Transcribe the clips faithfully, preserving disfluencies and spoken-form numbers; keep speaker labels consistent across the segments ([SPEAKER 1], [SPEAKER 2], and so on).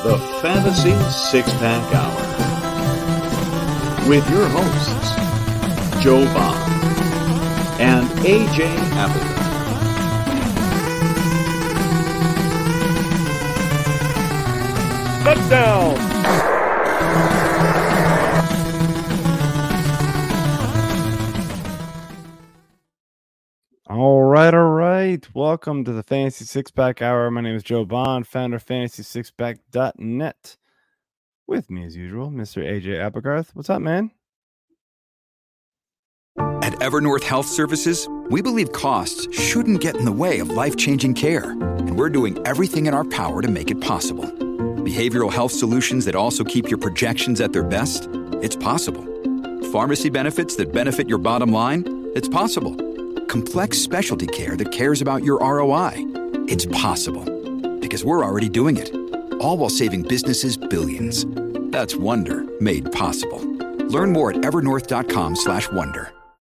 [SPEAKER 1] the Fantasy Six-Pack Hour with your hosts, Joe Bond and A J Appleton.
[SPEAKER 2] Touchdown! All right, all right. Welcome to the Fantasy Six-Pack Hour. My name is Joe Bond, founder of fantasy six pack dot net. With me, as usual, Mister A J Applegarth. What's up, man?
[SPEAKER 3] At Evernorth Health Services, we believe costs shouldn't get in the way of life-changing care, and we're doing everything in our power to make it possible. Behavioral health solutions that also keep your projections at their best? It's possible. Pharmacy benefits that benefit your bottom line? It's possible. Complex specialty care that cares about your R O I? It's possible. Because we're already doing it. All while saving businesses billions. That's Wonder made possible. Learn more at evernorth.com slash wonder.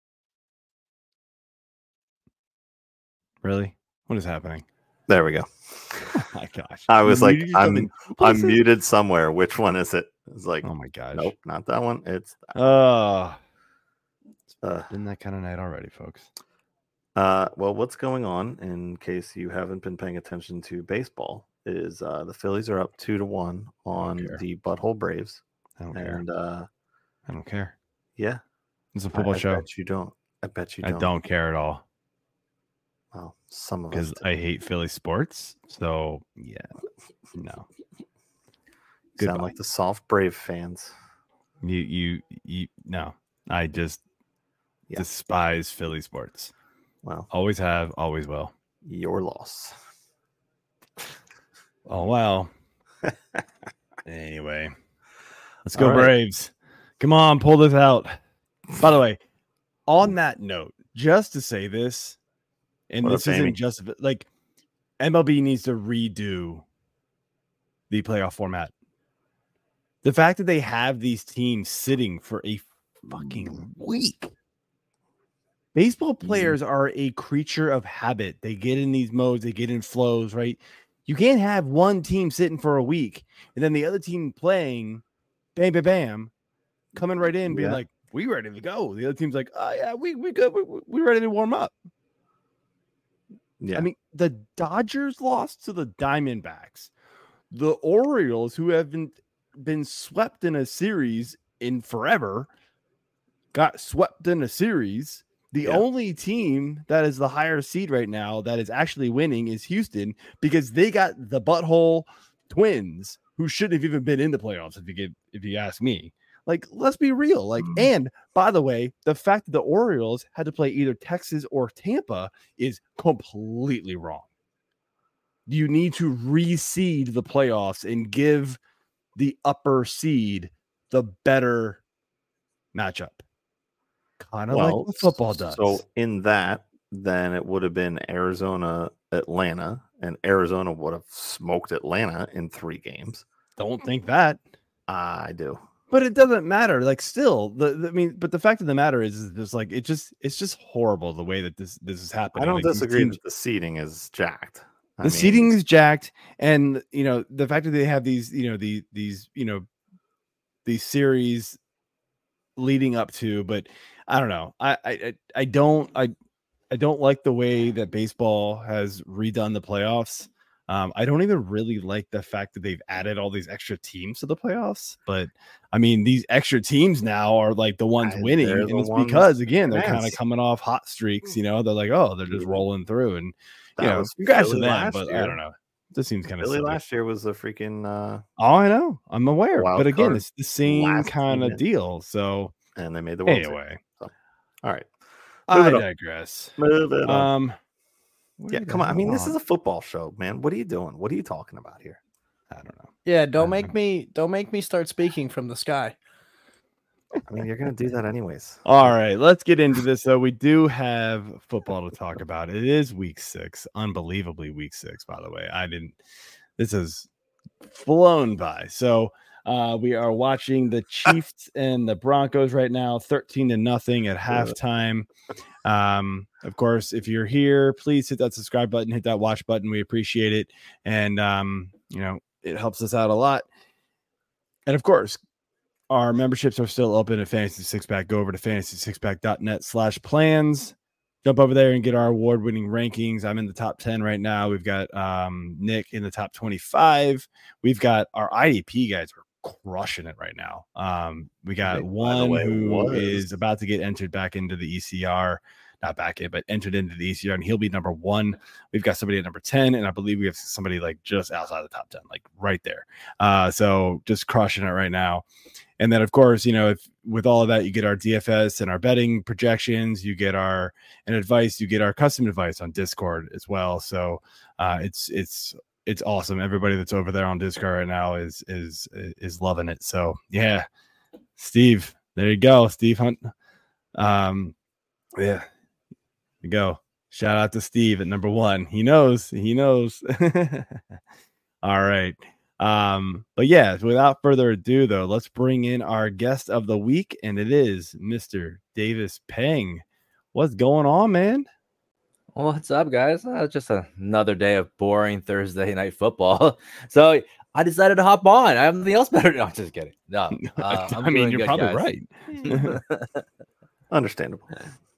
[SPEAKER 2] Really? What is happening?
[SPEAKER 4] There we go.
[SPEAKER 2] Oh my gosh.
[SPEAKER 4] I was
[SPEAKER 2] You
[SPEAKER 4] like,
[SPEAKER 2] muted
[SPEAKER 4] I'm
[SPEAKER 2] something.
[SPEAKER 4] I'm muted somewhere. Which one is it? It's like,
[SPEAKER 2] Oh my gosh.
[SPEAKER 4] nope, not that one. It's that.
[SPEAKER 2] Oh,
[SPEAKER 4] Uh,
[SPEAKER 2] been that kind of night already, folks.
[SPEAKER 4] uh, well, what's going on, in case you haven't been paying attention to baseball, is uh, the Phillies are up two to one on
[SPEAKER 2] care.
[SPEAKER 4] the Butthole Braves,
[SPEAKER 2] I don't care.
[SPEAKER 4] and uh,
[SPEAKER 2] I don't care.
[SPEAKER 4] yeah,
[SPEAKER 2] It's a
[SPEAKER 4] I,
[SPEAKER 2] football
[SPEAKER 4] I
[SPEAKER 2] show.
[SPEAKER 4] bet you don't. I bet you
[SPEAKER 2] I
[SPEAKER 4] don't.
[SPEAKER 2] don't care at all
[SPEAKER 4] Well, some of us
[SPEAKER 2] because
[SPEAKER 4] do.
[SPEAKER 2] I hate Philly sports. So yeah, no.
[SPEAKER 4] sound
[SPEAKER 2] Goodbye.
[SPEAKER 4] like the soft Brave fans.
[SPEAKER 2] You, you, you. No, I just
[SPEAKER 4] Yeah.
[SPEAKER 2] despise Philly sports.
[SPEAKER 4] Well,
[SPEAKER 2] Always have, always will.
[SPEAKER 4] your loss.
[SPEAKER 2] Oh well. Anyway, let's
[SPEAKER 4] All
[SPEAKER 2] go
[SPEAKER 4] right.
[SPEAKER 2] Braves. Come on, pull this out. By the way, on that note, just to say this, and
[SPEAKER 4] What
[SPEAKER 2] this
[SPEAKER 4] up, Amy?
[SPEAKER 2] isn't just like M L B needs to redo the playoff format. The fact that they have these teams sitting for a fucking week. Baseball players are a creature of habit. They get in these modes, they get in flows, right? You can't have one team sitting for a week and then the other team playing, bam, bam, bam, coming right in, being
[SPEAKER 4] Yeah.
[SPEAKER 2] like, we ready to go. The other team's like, oh, yeah, we we good. We, we ready to warm up.
[SPEAKER 4] Yeah,
[SPEAKER 2] I mean, the Dodgers lost to the Diamondbacks. The Orioles, who have been, been swept in a series in forever, got swept in a series. The
[SPEAKER 4] Yeah.
[SPEAKER 2] only team that is the higher seed right now that is actually winning is Houston because they got the butthole Twins, who shouldn't have even been in the playoffs. If you get, if you ask me, like, let's be real. Like, and by the way, the fact that the Orioles had to play either Texas or Tampa is completely wrong. You need to reseed the playoffs and give the upper seed the better matchup. Kind of like what football does.
[SPEAKER 4] So in that, then it would have been Arizona, Atlanta, and Arizona would have smoked Atlanta in three games.
[SPEAKER 2] Don't think that.
[SPEAKER 4] I do.
[SPEAKER 2] But it doesn't matter. Like, still, the, the I mean, but the fact of the matter is, is just like it just it's just horrible the way that this this is happening.
[SPEAKER 4] I don't
[SPEAKER 2] Like, these
[SPEAKER 4] disagree
[SPEAKER 2] teams-
[SPEAKER 4] that the seating is jacked. I
[SPEAKER 2] the
[SPEAKER 4] mean,
[SPEAKER 2] seating is jacked, and you know the fact that they have these, you know, the these, you know, these series leading up to, but I don't know. I I I don't I I don't like the way that baseball has redone the playoffs. Um, I don't even really like the fact that they've added all these extra teams to the playoffs. But I mean, these extra teams now are like the ones
[SPEAKER 4] And
[SPEAKER 2] winning,
[SPEAKER 4] they're
[SPEAKER 2] and
[SPEAKER 4] the
[SPEAKER 2] it's
[SPEAKER 4] ones
[SPEAKER 2] because again they're
[SPEAKER 4] kicking
[SPEAKER 2] kind of
[SPEAKER 4] ass.
[SPEAKER 2] coming off hot streaks. You know, they're like, oh, they're just rolling through, and
[SPEAKER 4] That
[SPEAKER 2] you know,
[SPEAKER 4] was
[SPEAKER 2] congrats to
[SPEAKER 4] Philly
[SPEAKER 2] them.
[SPEAKER 4] last
[SPEAKER 2] But I
[SPEAKER 4] year.
[SPEAKER 2] don't know. This seems kind of
[SPEAKER 4] Philly
[SPEAKER 2] silly.
[SPEAKER 4] last year was a freaking, uh,
[SPEAKER 2] Oh, I know. I'm aware.
[SPEAKER 4] wild
[SPEAKER 2] But again,
[SPEAKER 4] card
[SPEAKER 2] it's the same
[SPEAKER 4] last
[SPEAKER 2] kind
[SPEAKER 4] team
[SPEAKER 2] of
[SPEAKER 4] in.
[SPEAKER 2] deal. So
[SPEAKER 4] and they made the World Series.
[SPEAKER 2] anyway,
[SPEAKER 4] All right,
[SPEAKER 2] I
[SPEAKER 4] Moving on.
[SPEAKER 2] digress.
[SPEAKER 4] move it on.
[SPEAKER 2] Um,
[SPEAKER 4] Yeah, come on. I mean, this is a football show, man. What are you doing? What are you talking about here?
[SPEAKER 2] I don't know.
[SPEAKER 5] Yeah, don't
[SPEAKER 2] Uh,
[SPEAKER 5] make me don't make me start speaking from the sky.
[SPEAKER 4] I mean, you're gonna do that anyways.
[SPEAKER 2] All right, let's get into this. So we do have football to talk about. It is week six, unbelievably week six. By the way, I didn't. This has flown by. So uh, we are watching the Chiefs and the Broncos right now, thirteen to nothing at halftime. Um, of course, if you're here, please hit that subscribe button, hit that watch button. We appreciate it. And um, you know, it helps us out a lot. And of course, our memberships are still open at Fantasy Six Pack. Go over to fantasy six pack dot net slash plans. Jump over there and get our award-winning rankings. I'm in the top ten right now. We've got um, Nick in the top twenty-five. We've got our I D P guys are crushing it right now. Um, we got one
[SPEAKER 4] way,
[SPEAKER 2] who
[SPEAKER 4] was.
[SPEAKER 2] is about to get entered back into the E C R. Not back in, but entered into the E C R, and he'll be number one. We've got somebody at number ten, and I believe we have somebody like just outside the top ten, like right there. Uh, so just crushing it right now. And then, of course, you know, if with all of that, you get our D F S and our betting projections, you get our and advice, you get our custom advice on Discord as well. So uh, it's it's it's awesome. Everybody that's over there on Discord right now is is is loving it. So yeah, Steve, there you go, Steve Hunt. Um, yeah. Go. Shout out to Steve at number one. He knows. He knows. All right. Um, but yeah, without further ado, though, let's bring in our guest of the week, and it is Mister Davis Peng. What's going on, man?
[SPEAKER 6] Well, what's up, guys? Uh, just another day of boring Thursday night football. So I decided to hop on. I have nothing else better. No, I'm just kidding. No, uh,
[SPEAKER 2] I mean, you're
[SPEAKER 6] good,
[SPEAKER 2] probably
[SPEAKER 6] guys.
[SPEAKER 2] right.
[SPEAKER 4] Understandable.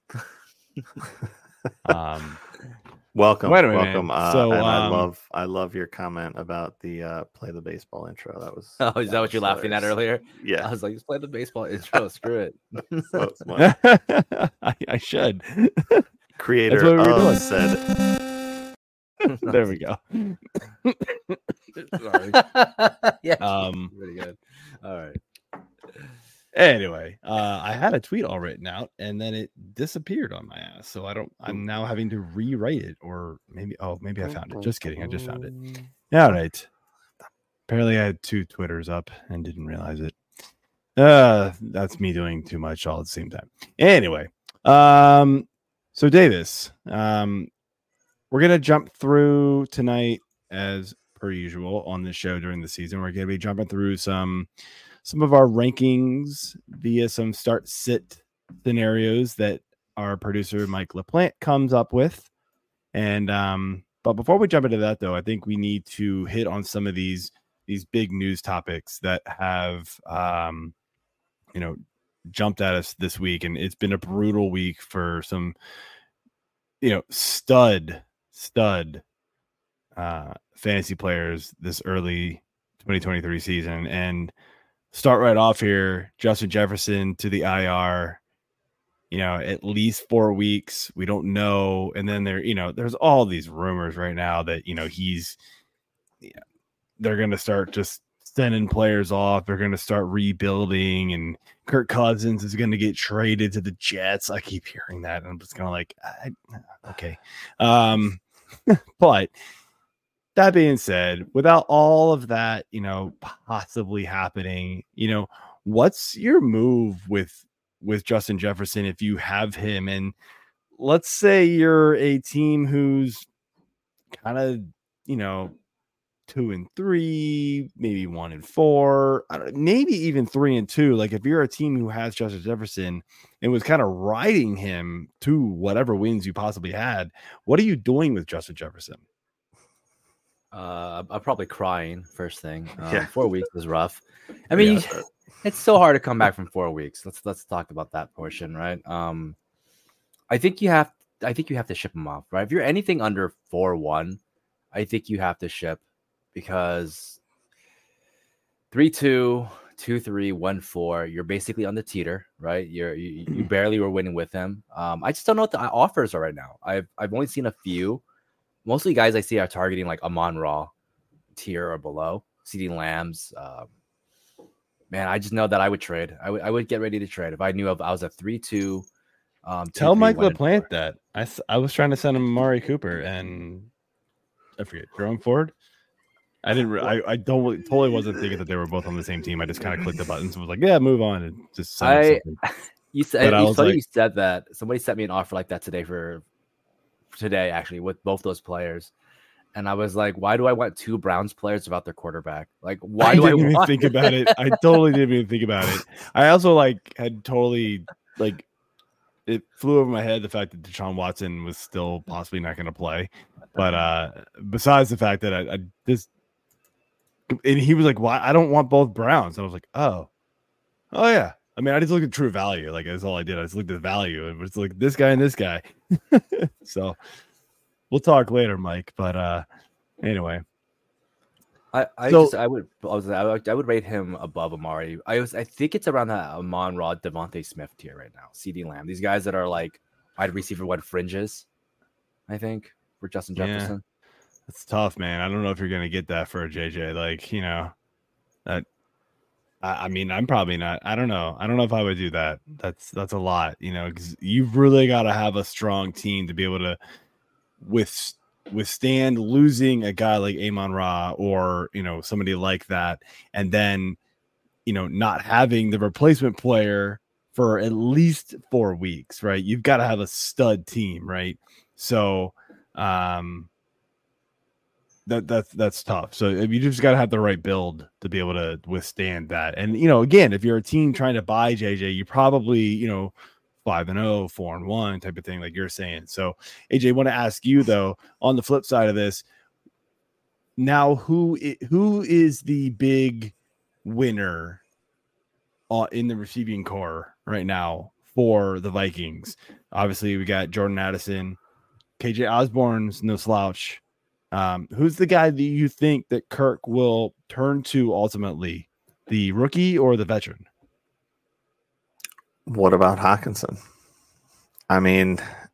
[SPEAKER 2] um,
[SPEAKER 4] welcome,
[SPEAKER 2] wait a minute,
[SPEAKER 4] welcome. Uh,
[SPEAKER 2] so
[SPEAKER 4] and I
[SPEAKER 2] um,
[SPEAKER 4] love, I love your comment about the uh, play the baseball intro. That was.
[SPEAKER 6] Oh, is that what you're
[SPEAKER 4] was
[SPEAKER 6] laughing at
[SPEAKER 4] hilarious.
[SPEAKER 6] earlier?
[SPEAKER 4] Yeah,
[SPEAKER 6] I was like, just play the baseball intro. Screw it.
[SPEAKER 4] so smart.
[SPEAKER 2] I, I should.
[SPEAKER 4] Creator
[SPEAKER 2] what we were
[SPEAKER 4] of
[SPEAKER 2] doing.
[SPEAKER 4] said.
[SPEAKER 2] There we go. Sorry.
[SPEAKER 6] Yeah.
[SPEAKER 2] Um.
[SPEAKER 6] Pretty good. All right.
[SPEAKER 2] Anyway, uh, I had a tweet all written out, and then it disappeared on my ass. So I don't. I'm now having to rewrite it, or maybe. Oh, maybe I found it. Just kidding. I just found it. All right. Apparently, I had two Twitters up and didn't realize it. Uh, that's me doing too much all at the same time. Anyway, um, so Davis, um, we're gonna jump through tonight as per usual on this show during the season. We're gonna be jumping through some. Some of our rankings via some start sit scenarios that our producer Mike LaPlante comes up with. And um, but before we jump into that, though, I think we need to hit on some of these these big news topics that have um, you know jumped at us this week. And it's been a brutal week for some you know stud stud uh, fantasy players this early twenty twenty-three season. And start right off here, Justin Jefferson to the I R, you know, at least four weeks. We don't know. And then there, you know, there's all these rumors right now that, you know, he's, you know, they're going to start just sending players off. They're going to start rebuilding, and Kirk Cousins is going to get traded to the Jets. I keep hearing that, and I'm just kind of like, I, okay. Um, but that being said, without all of that, you know, possibly happening, you know, what's your move with with Justin Jefferson if you have him? And let's say you're a team who's kind of, you know, two and three, maybe one and four, I don't, maybe even three and two. Like if you're a team who has Justin Jefferson and was kind of riding him to whatever wins you possibly had, what are you doing with Justin Jefferson?
[SPEAKER 6] Uh, I'm probably crying first thing. Um,
[SPEAKER 4] Yeah.
[SPEAKER 6] Four weeks was rough. I mean,
[SPEAKER 4] Yeah.
[SPEAKER 6] you- it's so hard to come back from four weeks. Let's let's talk about that portion, right? Um, I think you have. I think you have to ship them off, right? If you're anything under four one, I think you have to ship, because three two, two three, one four, you're basically on the teeter, right? You're you, you barely were winning with him. Um, I just don't know what the offers are right now. I've I've only seen a few. Mostly guys I see are targeting like Amon-Ra tier or below, CeeDee Lambs. Um, man, I just know that I would trade. I would I would get ready to trade if I knew of, I was a three two. Um,
[SPEAKER 2] Tell
[SPEAKER 6] two, three,
[SPEAKER 2] Mike
[SPEAKER 6] one, and
[SPEAKER 2] LaPlante
[SPEAKER 6] four.
[SPEAKER 2] that. I, s- I was trying to send him Amari Cooper, and I forget, Jerome Ford. I didn't. Re- I I don't really- totally wasn't thinking that they were both on the same team. I just kind of clicked the buttons and was like, yeah, move on, and just send him
[SPEAKER 6] I
[SPEAKER 2] something.
[SPEAKER 6] you said
[SPEAKER 2] But I
[SPEAKER 6] you,
[SPEAKER 2] was
[SPEAKER 6] funny
[SPEAKER 2] like-
[SPEAKER 6] you said that. Somebody sent me an offer like that today for today actually with both those players. And I was like, why do I want two Browns players about their quarterback? Like, why
[SPEAKER 2] I
[SPEAKER 6] do I
[SPEAKER 2] didn't even
[SPEAKER 6] want
[SPEAKER 2] think about it. I totally didn't even think about it. I also like had totally like it flew over my head the fact that Deshaun Watson was still possibly not going to play. But uh besides the fact that I, I just And he was like, "Why? I don't want both Browns." And I was like, "Oh, oh yeah." I mean, I just looked at true value. Like that's all I did. I just looked at value, and it's like this guy and this guy. So we'll talk later, Mike. But uh, anyway,
[SPEAKER 6] I, I
[SPEAKER 2] So-
[SPEAKER 6] just I would I was I would, I would rate him above Amari. I was I think it's around that Amon Ra, Devontae Smith tier right now. CeeDee Lamb, these guys that are like wide receiver, what fringes, I think for Justin
[SPEAKER 2] Yeah.
[SPEAKER 6] Jefferson.
[SPEAKER 2] it's tough, man. I don't know if you're gonna get that for a J J. Like you know, that. I, I mean, I'm probably not. I don't know. I don't know if I would do that. That's that's a lot, you know, because you've really got to have a strong team to be able to with withstand losing a guy like Amon Ra or you know somebody like that, and then you know not having the replacement player for at least four weeks, right? You've got to have a stud team, right? So, um, that that's that's tough. So you just got to have the right build to be able to withstand that. And you know, again, if you're a team trying to buy J J, you probably you know five and oh, four and one type of thing, like you're saying. So A J, I want to ask you though, on the flip side of this, now who i- who is the big winner uh, in the receiving core right now for the Vikings? Obviously, we got Jordan Addison, K J Osborne's no slouch. Um, who's the guy that you think that Kirk will turn to ultimately, the rookie or the veteran?
[SPEAKER 4] What about Hawkinson? I mean,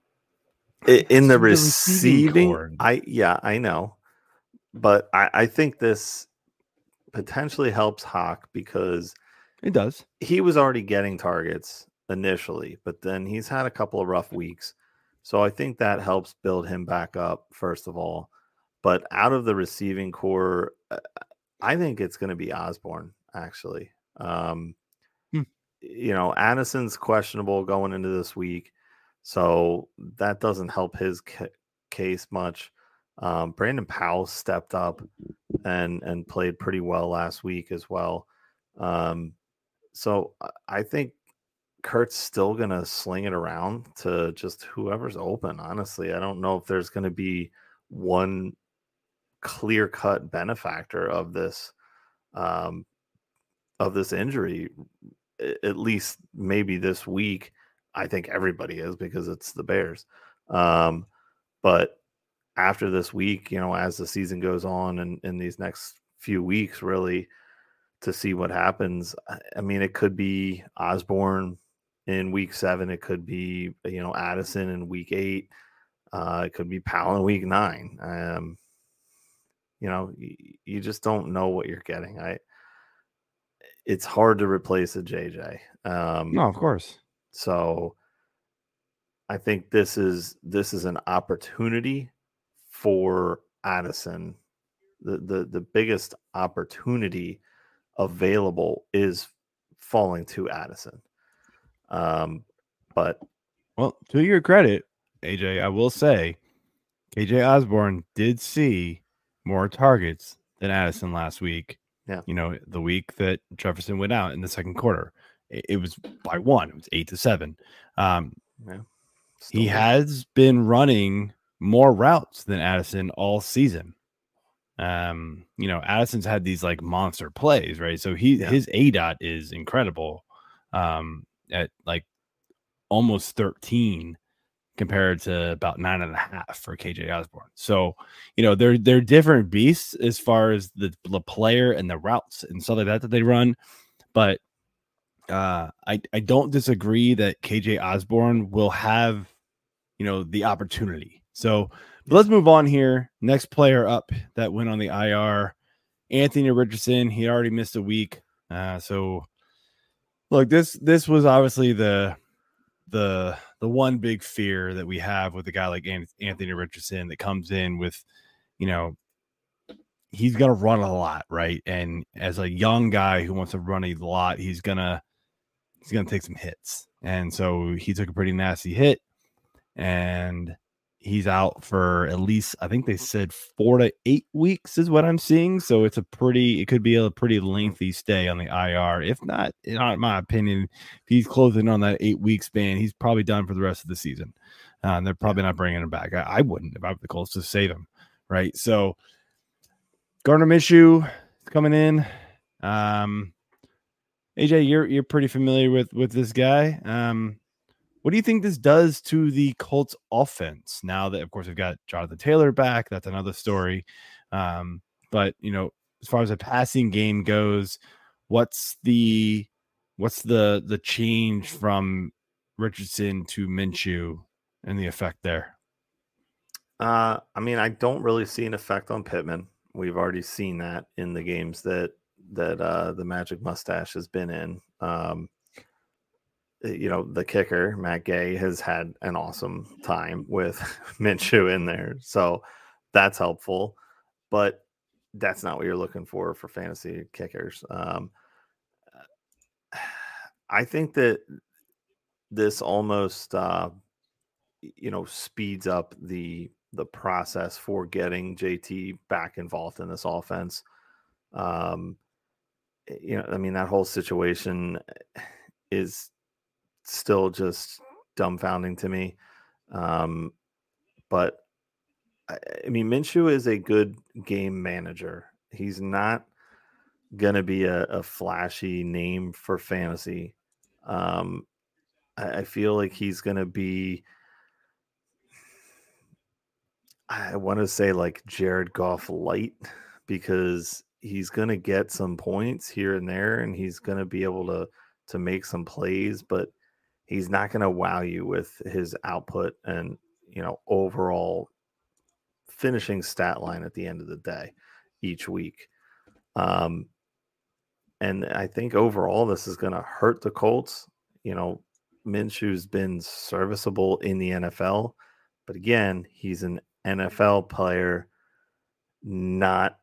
[SPEAKER 4] i- in the
[SPEAKER 2] The receiving
[SPEAKER 4] receiving,
[SPEAKER 2] core.
[SPEAKER 4] I yeah, I know, but I, I think this potentially helps Hawk because
[SPEAKER 2] It does.
[SPEAKER 4] he was already getting targets initially, but then he's had a couple of rough weeks. So I think that helps build him back up, first of all. But out of the receiving core, uh, I think it's going to be Osborne, actually. Um,
[SPEAKER 2] Hmm.
[SPEAKER 4] You know, Addison's questionable going into this week. So that doesn't help his ca- case much. Um, Brandon Powell stepped up and, and played pretty well last week as well. Um, so I- I think Kurt's still going to sling it around to just whoever's open. Honestly, I don't know if there's going to be one clear cut benefactor of this, um, of this injury, a- at least maybe this week. I think everybody is because it's the Bears. Um, but after this week, you know, as the season goes on and in these next few weeks, really to see what happens. I- I mean, it could be Osborne in week seven. It could be, you know, Addison in week eight. Uh, it could be Powell in week nine. Um, you know, you, you just don't know what you're getting. I, it's hard to replace a J J. Um,
[SPEAKER 2] No, of course.
[SPEAKER 4] So I think this is this is an opportunity for Addison. The the the biggest opportunity available is falling to Addison. Um, but
[SPEAKER 2] Well, to your credit, A J, I will say K J Osborne did see more targets than Addison last week.
[SPEAKER 4] Yeah.
[SPEAKER 2] You know, the week that Jefferson went out in the second quarter, it, it was by one, it was eight to seven. Um,
[SPEAKER 4] yeah,
[SPEAKER 2] he
[SPEAKER 4] still-
[SPEAKER 2] has been running more routes than Addison all season. Um, you know, Addison's had these like monster plays, right? So he
[SPEAKER 4] Yeah.
[SPEAKER 2] his A dot is incredible. Um, at like almost thirteen compared to about nine and a half for K J Osborne. So, you know, they're they're different beasts as far as the, the player and the routes and stuff like that that they run. But uh, I I don't disagree that K J Osborne will have, you know, the opportunity. So but let's move on here. Next player up that went on the I R, Anthony Richardson. He already missed a week. Uh, so look, this this was obviously the the the one big fear that we have with a guy like Anthony Richardson that comes in with, you know, he's gonna run a lot, right? And as a young guy who wants to run a lot, he's gonna he's gonna take some hits. And so he took a pretty nasty hit, and he's out for at least, I think they said four to eight weeks is what I'm seeing. So it's a pretty, it could be a pretty lengthy stay on the I R. If not, in my opinion, if he's closing on that eight week span, he's probably done for the rest of the season. Uh, and they're probably not bringing him back. I, I wouldn't if I were the Colts to save him, right? So Gardner Minshew coming in. Um, A J, you're you're pretty familiar with with this guy. Um, what do you think this does to the Colts offense now that, of course, we've got Jonathan Taylor back? That's another story. Um, but you know, as far as the passing game goes, what's the what's the the change from Richardson to Minshew and the effect there?
[SPEAKER 4] Uh, I mean, I don't really see an effect on Pittman. We've already seen that in the games that that uh, the Magic Mustache has been in. Um, you know, the kicker, Matt Gay, has had an awesome time with Minshew in there. So that's helpful. But that's not what you're looking for for fantasy kickers. Um, I think that this almost, uh, you know, speeds up the the process for getting J T back involved in this offense. Um, you know, I mean, that whole situation is still just dumbfounding to me. Um, but I, I mean, Minshew is a good game manager. He's not going to be a, a flashy name for fantasy. Um, I, I feel like he's going to be, I want to say like Jared Goff light, because he's going to get some points here and there, and he's going to be able to to make some plays, but he's not going to wow you with his output and, you know, overall finishing stat line at the end of the day each week. Um, and I think overall this is going to hurt the Colts. You know, Minshew's been serviceable in the N F L, but again, he's an N F L player, not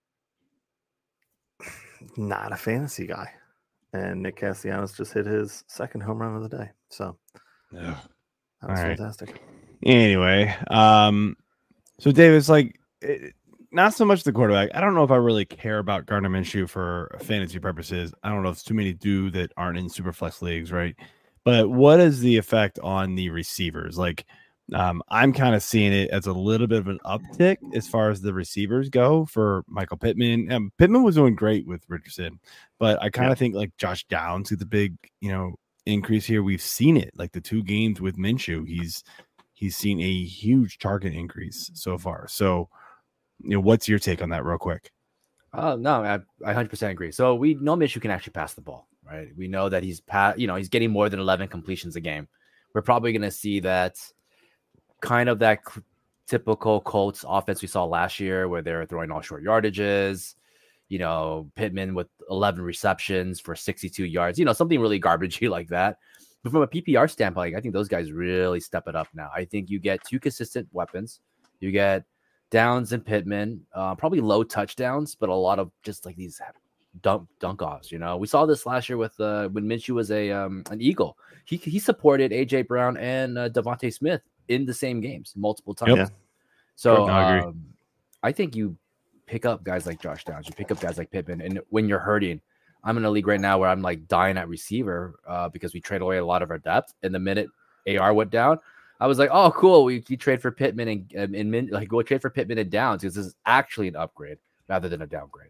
[SPEAKER 4] not a fantasy guy. And Nick Castellanos just hit his second home run of the day. So
[SPEAKER 2] yeah,
[SPEAKER 4] that was
[SPEAKER 2] All right.
[SPEAKER 4] fantastic.
[SPEAKER 2] Anyway, um, so Davis, like, it, not so much the quarterback. I don't know if I really care about Gardner Minshew for fantasy purposes. I don't know if too many do that aren't in super flex leagues, right? But what is the effect on the receivers? Like, um, I'm kind of seeing it as a little bit of an uptick as far as the receivers go for Michael Pittman. Um, Pittman was doing great with Richardson, but I kind of yeah. think like Josh Downs is the big, you know, increase here. We've seen it like the two games with Minshew. He's he's seen a huge target increase so far. So, you know, what's your take on that, real quick?
[SPEAKER 6] Oh no, I, I one hundred percent agree. So we know Minshew can actually pass the ball, right? We know that he's pat, you know, he's getting more than eleven completions a game. We're probably going to see that. Kind of that cl- typical Colts offense we saw last year, where they're throwing all short yardages. You know, Pittman with eleven receptions for sixty-two yards. You know, something really garbagey like that. But from a P P R standpoint, I think those guys really step it up now. I think you get two consistent weapons. You get Downs and Pittman, uh, probably low touchdowns, but a lot of just like these dunk dunk offs. You know, we saw this last year with uh, when Minshew was a um, an Eagle. He he supported A J Brown and uh, Devontae Smith in the same games multiple times. Yep. So I, um, I think you pick up guys like Josh Downs, you pick up guys like Pittman, and when you're hurting, I'm in a league right now where I'm like dying at receiver uh, because we trade away a lot of our depth. And the minute A R went down, I was like, oh, cool. We, we trade for Pittman and, and, and like go trade for Pittman and Downs, because this is actually an upgrade rather than a downgrade.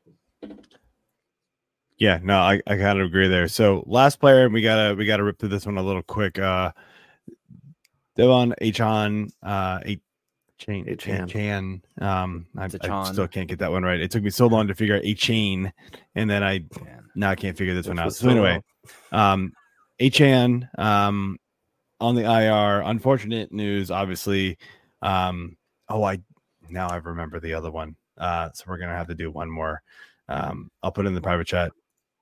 [SPEAKER 2] Yeah, no, I, I kind of agree there. So last player, we gotta we gotta rip through this one a little quick. Uh, Devon Achane, uh, Achane, Achane. Um, I, I still can't get that one right. It took me so long to figure out Achane, and then I Man. now I can't figure this Which one out. So, so anyway, um, Achane, um, on the I R. Unfortunate news, obviously. Um, oh, I now I remember the other one. Uh, so we're gonna have to do one more. Um, I'll put it in the private chat.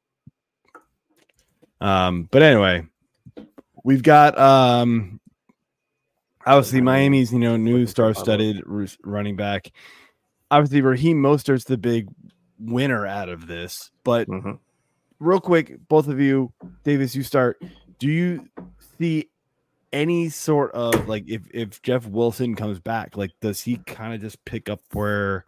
[SPEAKER 2] Um, but anyway, we've got um. Obviously, Miami's, you know, new star-studded running back. Obviously, Raheem Mostert's the big winner out of this. But mm-hmm. real quick, both of you, Davis, you start. Do you see any sort of, like, if, if Jeff Wilson comes back, like, does he kind of just pick up where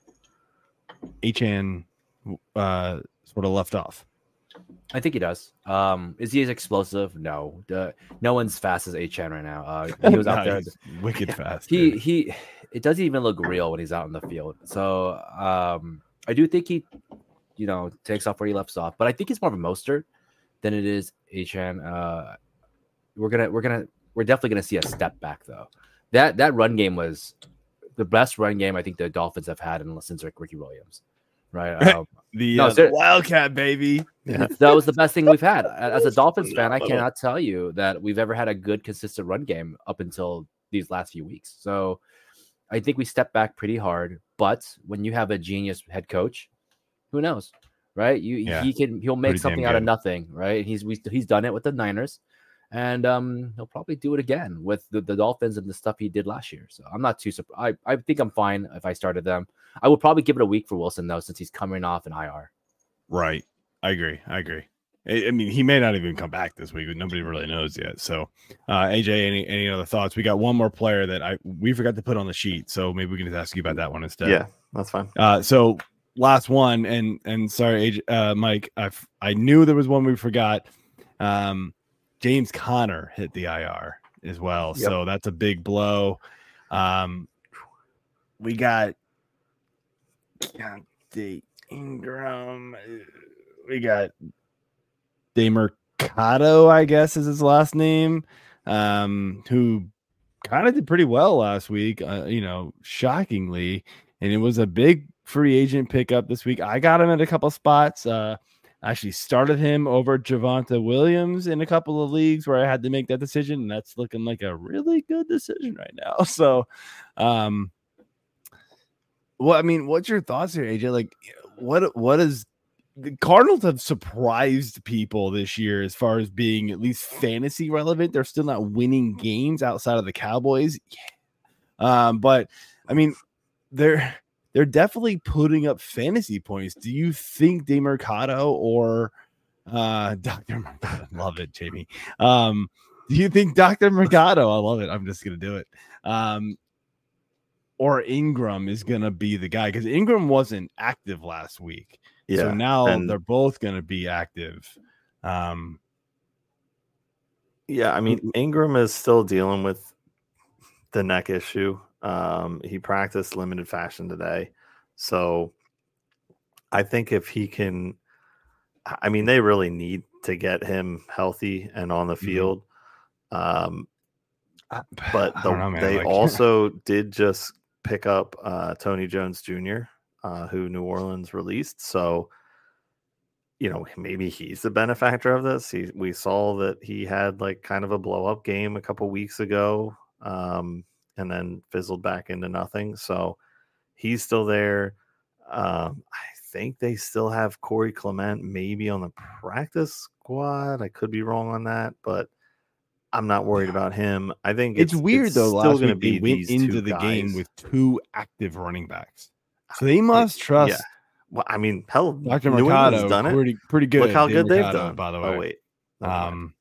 [SPEAKER 2] Achane uh, sort of left off?
[SPEAKER 6] I think he does. Um, is he as explosive? No. The, no one's fast as Achane right now. Uh, he was out there,
[SPEAKER 2] wicked
[SPEAKER 6] yeah,
[SPEAKER 2] fast.
[SPEAKER 6] He dude. he. It doesn't even look real when he's out in the field. So um, I do think he you know, takes off where he left off. But I think it's more of a Mostert than it is Achane. Uh, we're gonna we're gonna we're definitely gonna see a step back though. That that run game was the best run game I think the Dolphins have had in since Ricky Williams, right? Um,
[SPEAKER 2] the,
[SPEAKER 6] no,
[SPEAKER 2] uh,
[SPEAKER 6] ser-
[SPEAKER 2] the Wildcat baby.
[SPEAKER 4] Yeah.
[SPEAKER 6] that was the best thing we've had. As a Dolphins fan, I
[SPEAKER 4] No.
[SPEAKER 6] cannot tell you that we've ever had a good, consistent run game up until these last few weeks. So I think we stepped back pretty hard. But when you have a genius head coach, who knows, right? You
[SPEAKER 2] Yeah.
[SPEAKER 6] he can he'll make
[SPEAKER 2] Pretty
[SPEAKER 6] something
[SPEAKER 2] damn
[SPEAKER 6] out of
[SPEAKER 2] good.
[SPEAKER 6] nothing, right? He's we, he's done it with the Niners, and um, he'll probably do it again with the, the Dolphins and the stuff he did last year. So I'm not too surprised. I I think I'm fine if I started them. I would probably give it a week for Wilson though, since he's coming off an I R.
[SPEAKER 2] Right. I agree. I agree. I, I mean, he may not even come back this week. Nobody really knows yet. So, uh, A J, any any other thoughts? We got one more player that I we forgot to put on the sheet, so maybe we can just ask you about that one instead.
[SPEAKER 4] Yeah, that's fine.
[SPEAKER 2] Uh, so last one, and and sorry, A J, uh, Mike, I I knew there was one we forgot. Um, James Conner hit the I R as well,
[SPEAKER 4] Yep.
[SPEAKER 2] so that's a big blow. Um, we got Keontae Ingram. We got DeMercado, I guess is his last name, um, who kind of did pretty well last week, uh, you know, shockingly. And it was a big free agent pickup this week. I got him at a couple spots. Uh, actually started him over Javonte Williams in a couple of leagues where I had to make that decision. And that's looking like a really good decision right now. So, um, well, I mean, what's your thoughts here, A J? Like, what, what is the Cardinals have surprised people this year as far as being at least fantasy relevant. They're still not winning games outside of the Cowboys. Yeah. Um, but I mean, they're they're definitely putting up fantasy points. Do you think DeMercado or uh Doctor Mercado? Love it, Jamie. Um, do you think Doctor Mercado? I love it. I'm just gonna do it. Um, or Ingram is gonna be the guy because Ingram wasn't active last week.
[SPEAKER 4] Yeah.
[SPEAKER 2] So now
[SPEAKER 4] and-
[SPEAKER 2] they're both going to be active. Um,
[SPEAKER 4] Yeah, I mean, Ingram is still dealing with the neck issue. Um, he practiced limited fashion today. So I think if he can, I mean, they really need to get him healthy and on the
[SPEAKER 2] Mhm.
[SPEAKER 4] field. Um, but
[SPEAKER 2] I
[SPEAKER 4] the,
[SPEAKER 2] don't know, man,
[SPEAKER 4] they
[SPEAKER 2] like-
[SPEAKER 4] also did just pick up uh, Tony Jones Junior, uh, who New Orleans released. So, you know, maybe he's the benefactor of this. He, we saw that he had like kind of a blow up game a couple weeks ago, um, and then fizzled back into nothing. So he's still there. Um, I think they still have Corey Clement maybe on the practice squad. I could be wrong on that, but I'm not worried about him. I think
[SPEAKER 2] it's,
[SPEAKER 4] it's,
[SPEAKER 2] weird
[SPEAKER 4] it's
[SPEAKER 2] though.
[SPEAKER 4] still
[SPEAKER 2] Last
[SPEAKER 4] going to
[SPEAKER 2] week
[SPEAKER 4] be
[SPEAKER 2] they went
[SPEAKER 4] these
[SPEAKER 2] into
[SPEAKER 4] two
[SPEAKER 2] the
[SPEAKER 4] guys.
[SPEAKER 2] game with two active running backs, so they must trust
[SPEAKER 4] Yeah. Well, I mean, hell,
[SPEAKER 2] Doctor
[SPEAKER 4] New England's
[SPEAKER 2] Mercado.
[SPEAKER 4] done it.
[SPEAKER 2] Pretty, pretty good.
[SPEAKER 4] Look how good they've
[SPEAKER 2] DeMercado,
[SPEAKER 4] done.
[SPEAKER 2] by the way.
[SPEAKER 4] Oh wait, never mind.
[SPEAKER 2] Um,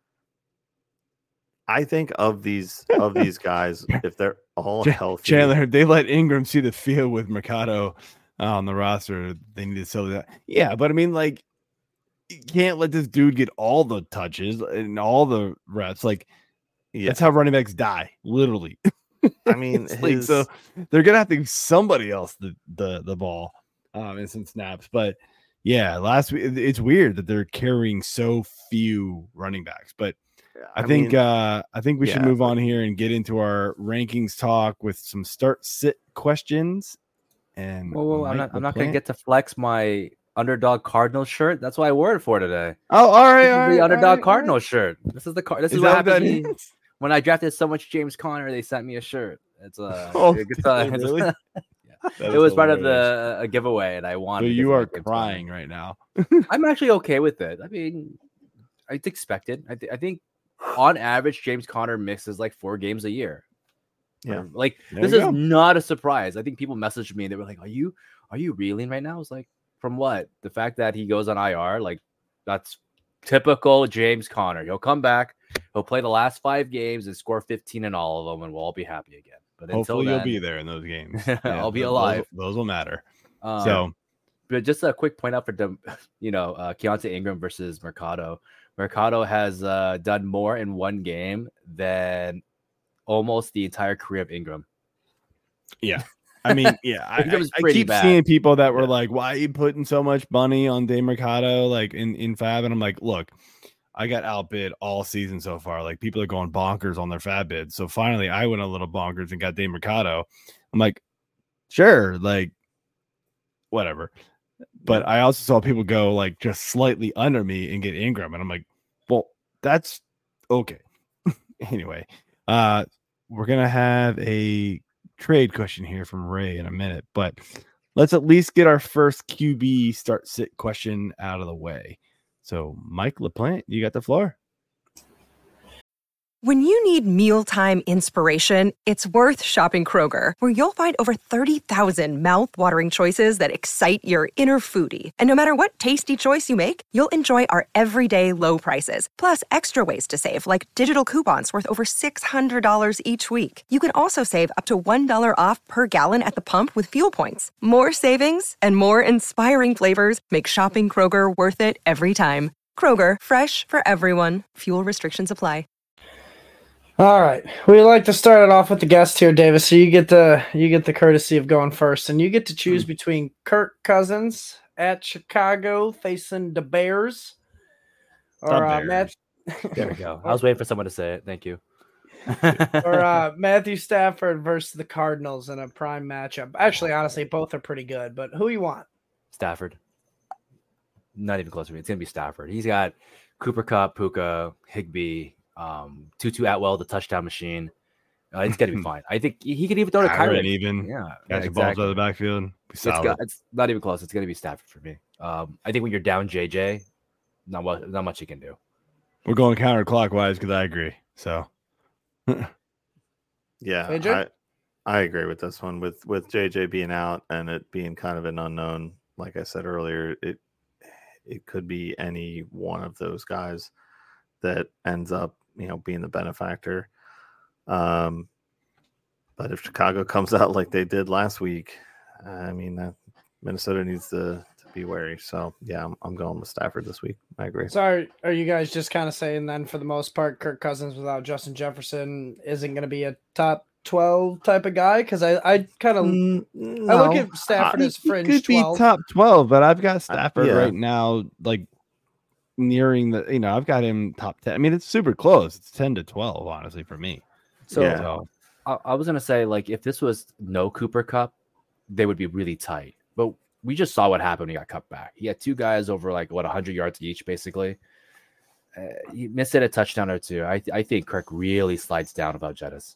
[SPEAKER 4] I think of these of these guys, if they're all
[SPEAKER 2] Ch-
[SPEAKER 4] healthy,
[SPEAKER 2] Chandler, they let Ingram see the field with Mercado on the roster. They need to sell that. Yeah, but I mean, like, you can't let this dude get all the touches and all the reps. Like,
[SPEAKER 4] yeah.
[SPEAKER 2] that's how running backs die, literally.
[SPEAKER 4] I mean,
[SPEAKER 2] It's like,
[SPEAKER 4] his,
[SPEAKER 2] so they're gonna have to give somebody else the the, the ball um, in some snaps. But yeah, last week it- it's weird that they're carrying so few running backs. But I, think
[SPEAKER 4] mean,
[SPEAKER 2] uh, I think we should
[SPEAKER 4] yeah,
[SPEAKER 2] move on here and get into our rankings talk with some start sit questions. And
[SPEAKER 6] Whoa, whoa, I'm
[SPEAKER 2] Mike
[SPEAKER 6] not, I'm not
[SPEAKER 2] LaPlante.
[SPEAKER 6] gonna get to flex my underdog Cardinal shirt. That's what I wore it for today.
[SPEAKER 2] Oh, all right,
[SPEAKER 6] This is
[SPEAKER 2] all right,
[SPEAKER 6] the
[SPEAKER 2] all
[SPEAKER 6] underdog
[SPEAKER 2] right, all
[SPEAKER 6] Cardinal
[SPEAKER 2] right.
[SPEAKER 6] shirt. This is the car. This is,
[SPEAKER 2] Is
[SPEAKER 6] what
[SPEAKER 2] that what
[SPEAKER 6] happened
[SPEAKER 2] that
[SPEAKER 6] to me.
[SPEAKER 2] is?
[SPEAKER 6] When I drafted so much James Conner. They sent me a shirt. It's uh,
[SPEAKER 2] Oh,
[SPEAKER 6] a good
[SPEAKER 2] did
[SPEAKER 6] time.
[SPEAKER 2] they really?
[SPEAKER 6] Yeah.
[SPEAKER 2] That
[SPEAKER 6] It
[SPEAKER 2] is
[SPEAKER 6] was part of
[SPEAKER 2] hilarious.
[SPEAKER 6] the a giveaway, and I
[SPEAKER 2] So
[SPEAKER 6] wanted. to give
[SPEAKER 2] you
[SPEAKER 6] it
[SPEAKER 2] are
[SPEAKER 6] to James
[SPEAKER 2] crying right now.
[SPEAKER 6] Conner. I'm actually okay with it. I mean, it's expected. I, th- I think on average, James Conner misses like four games a year.
[SPEAKER 4] Yeah.
[SPEAKER 6] Or, like
[SPEAKER 2] There
[SPEAKER 6] this
[SPEAKER 2] you
[SPEAKER 6] is
[SPEAKER 2] go.
[SPEAKER 6] not a surprise. I think people messaged me and they were like, "Are you are you reeling right now?" I was like, "From what? The fact that he goes on I R, like that's typical James Conner. He'll come back, he'll play the last five games and score fifteen in all of them, and we'll all be happy again." But
[SPEAKER 2] Hopefully
[SPEAKER 6] until
[SPEAKER 2] you'll
[SPEAKER 6] then,
[SPEAKER 2] be there in those games.
[SPEAKER 6] I'll be
[SPEAKER 2] those-
[SPEAKER 6] alive.
[SPEAKER 2] Those, those will matter.
[SPEAKER 6] um,
[SPEAKER 2] So
[SPEAKER 6] but just a quick point out for them, you know, uh, Keontae Ingram versus Mercado. Mercado has uh, done more in one game than almost the entire career of Ingram.
[SPEAKER 2] yeah, I mean, yeah, I,
[SPEAKER 6] It was
[SPEAKER 2] I, I
[SPEAKER 6] pretty
[SPEAKER 2] keep
[SPEAKER 6] bad.
[SPEAKER 2] seeing people that were
[SPEAKER 4] Yeah.
[SPEAKER 2] like, "Why are you putting so much money on Dave Mercado like in in Fab?" And I'm like, "Look, I got outbid all season so far. Like people are going bonkers on their Fab bids. So finally, I went a little bonkers and got Dave Mercado. I'm like, sure, like whatever." But I also saw people go like just slightly under me and get Ingram, and I'm like, "Well, that's okay." Anyway, uh, we're gonna have a trade question here from Ray in a minute, but let's at least get our first Q B start sit question out of the way. So, Mike LaPlante, you got the floor.
[SPEAKER 7] When you need mealtime inspiration, it's worth shopping Kroger, where you'll find over thirty thousand mouthwatering choices that excite your inner foodie. And no matter what tasty choice you make, you'll enjoy our everyday low prices, plus extra ways to save, like digital coupons worth over six hundred dollars each week. You can also save up to one dollar off per gallon at the pump with fuel points. More savings and more inspiring flavors make shopping Kroger worth it every time. Kroger, fresh for everyone. Fuel restrictions apply.
[SPEAKER 5] All right, we like to start it off with the guest here, Davis. So you get the you get the courtesy of going first, and you get to choose
[SPEAKER 6] Mm.
[SPEAKER 5] between Kirk Cousins at Chicago facing the Bears, or uh, Matt,
[SPEAKER 6] There we go. I was waiting for someone to say it. Thank you.
[SPEAKER 5] or uh, Matthew Stafford versus the Cardinals in a prime matchup. Actually, honestly, both are pretty good. But who you want?
[SPEAKER 6] Stafford. Not even close to me. It's gonna be Stafford. He's got Cooper Kupp, Puka, Higbee, um, Tutu Atwell, the touchdown machine. Uh, it's gonna be fine. I think he, he could even throw to
[SPEAKER 2] Kyron
[SPEAKER 6] Kyron.
[SPEAKER 2] even.
[SPEAKER 6] Yeah,
[SPEAKER 2] Catch
[SPEAKER 6] yeah,
[SPEAKER 2] the balls out
[SPEAKER 6] exactly.
[SPEAKER 2] of the backfield.
[SPEAKER 6] It's,
[SPEAKER 2] Solid.
[SPEAKER 6] got, it's not even close. It's gonna be Stafford for me. Um, I think when you're down J J, not what not much you can do.
[SPEAKER 2] We're going counterclockwise because I agree. So,
[SPEAKER 4] Yeah,
[SPEAKER 5] A J?
[SPEAKER 4] I I agree with this one. With with J J being out and it being kind of an unknown, like I said earlier, it it could be any one of those guys that ends up, you know, being the benefactor. Um, but if Chicago comes out like they did last week, I mean, that Minnesota needs to, to be wary. So yeah, I'm, I'm going with Stafford this week. I agree.
[SPEAKER 5] So are, are you guys just kind of saying then, for the most part, Kirk Cousins without Justin Jefferson isn't going to be a top twelve type of guy? Because I, I kind of
[SPEAKER 4] Mm,
[SPEAKER 5] I look
[SPEAKER 4] no.
[SPEAKER 5] at Stafford
[SPEAKER 4] I-
[SPEAKER 5] as
[SPEAKER 2] he
[SPEAKER 5] fringe
[SPEAKER 2] could be
[SPEAKER 5] twelve.
[SPEAKER 2] top twelve, but I've got Stafford
[SPEAKER 4] yeah.
[SPEAKER 2] right now, like nearing the, you know, I've got him top ten. I mean, it's super close. It's ten to twelve, honestly, for me.
[SPEAKER 6] So
[SPEAKER 4] Yeah.
[SPEAKER 2] So,
[SPEAKER 6] I, I was gonna say, like, if this was no Cooper Kupp, they would be really tight. But we just saw what happened when he got cut back. He had two guys over like what one hundred yards each, basically. Uh, he missed it a touchdown or two. I I think Kirk really slides down about Jettis.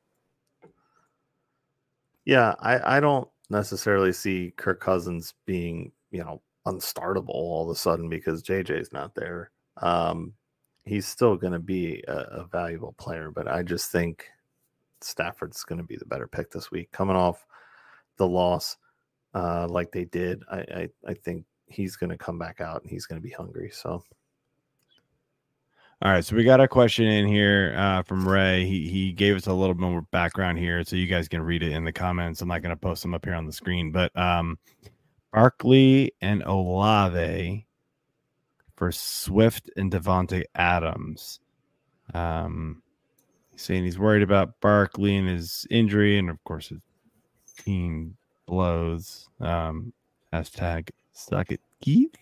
[SPEAKER 4] Yeah, I, I don't necessarily see Kirk Cousins being, you know, unstartable all of a sudden because J J's not there. Um, he's still going to be a, a valuable player, but I just think Stafford's going to be the better pick this week. Coming off the loss uh, like they did, I, I, I think he's going to come back out and he's going to be hungry. So,
[SPEAKER 2] all right, so we got a question in here uh, from Ray. He he gave us a little bit more background here, so you guys can read it in the comments. I'm not going to post them up here on the screen, but um, Barkley and Olave for Swift and Devontae Adams. Um, he's saying he's worried about Barkley and his injury, and of course his team blows. Um, hashtag suck it, Keith.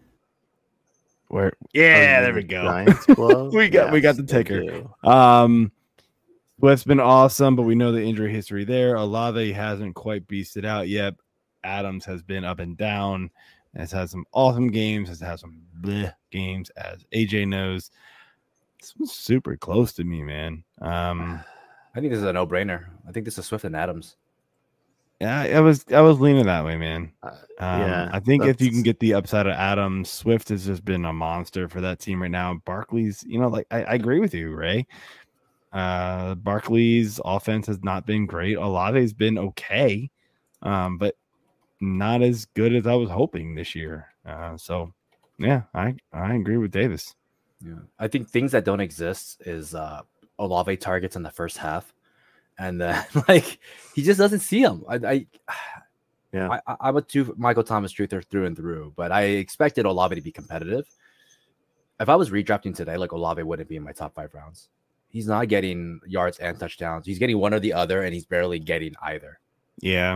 [SPEAKER 2] Where? Yeah, there we go.
[SPEAKER 4] Giants blow?
[SPEAKER 2] We got- we got the
[SPEAKER 4] they
[SPEAKER 2] ticker.
[SPEAKER 4] do.
[SPEAKER 2] Um, Swift's been awesome, but we know the injury history there. Olave hasn't quite beasted out yet. Adams has been up and down. Has had some awesome games. Has had some bleh games, as A J knows. This was super close to me, man. Um,
[SPEAKER 6] I think this is a no-brainer. I think this is Swift and Adams.
[SPEAKER 2] yeah, I was I was leaning that way, man.
[SPEAKER 4] Uh,
[SPEAKER 2] Um,
[SPEAKER 4] yeah,
[SPEAKER 2] I think if you can
[SPEAKER 4] that's-
[SPEAKER 2] get the upside of Adams, Swift has just been a monster for that team right now. Barkley's, you know, like I, I agree with you, Ray. Uh, Barkley's offense has not been great. Olave's been okay, um, but not as good as I was hoping this year. Uh, so yeah, I I agree with Davis.
[SPEAKER 6] Yeah, I think things that don't exist is uh, Olave targets in the first half, and then like he just doesn't see them. I, I
[SPEAKER 4] Yeah.
[SPEAKER 6] I, I'm a two Michael Thomas truther through and through, but I expected Olave to be competitive. If I was redrafting today, like Olave wouldn't be in my top five rounds. He's not getting yards and touchdowns. He's getting one or the other, and he's barely getting either.
[SPEAKER 2] Yeah,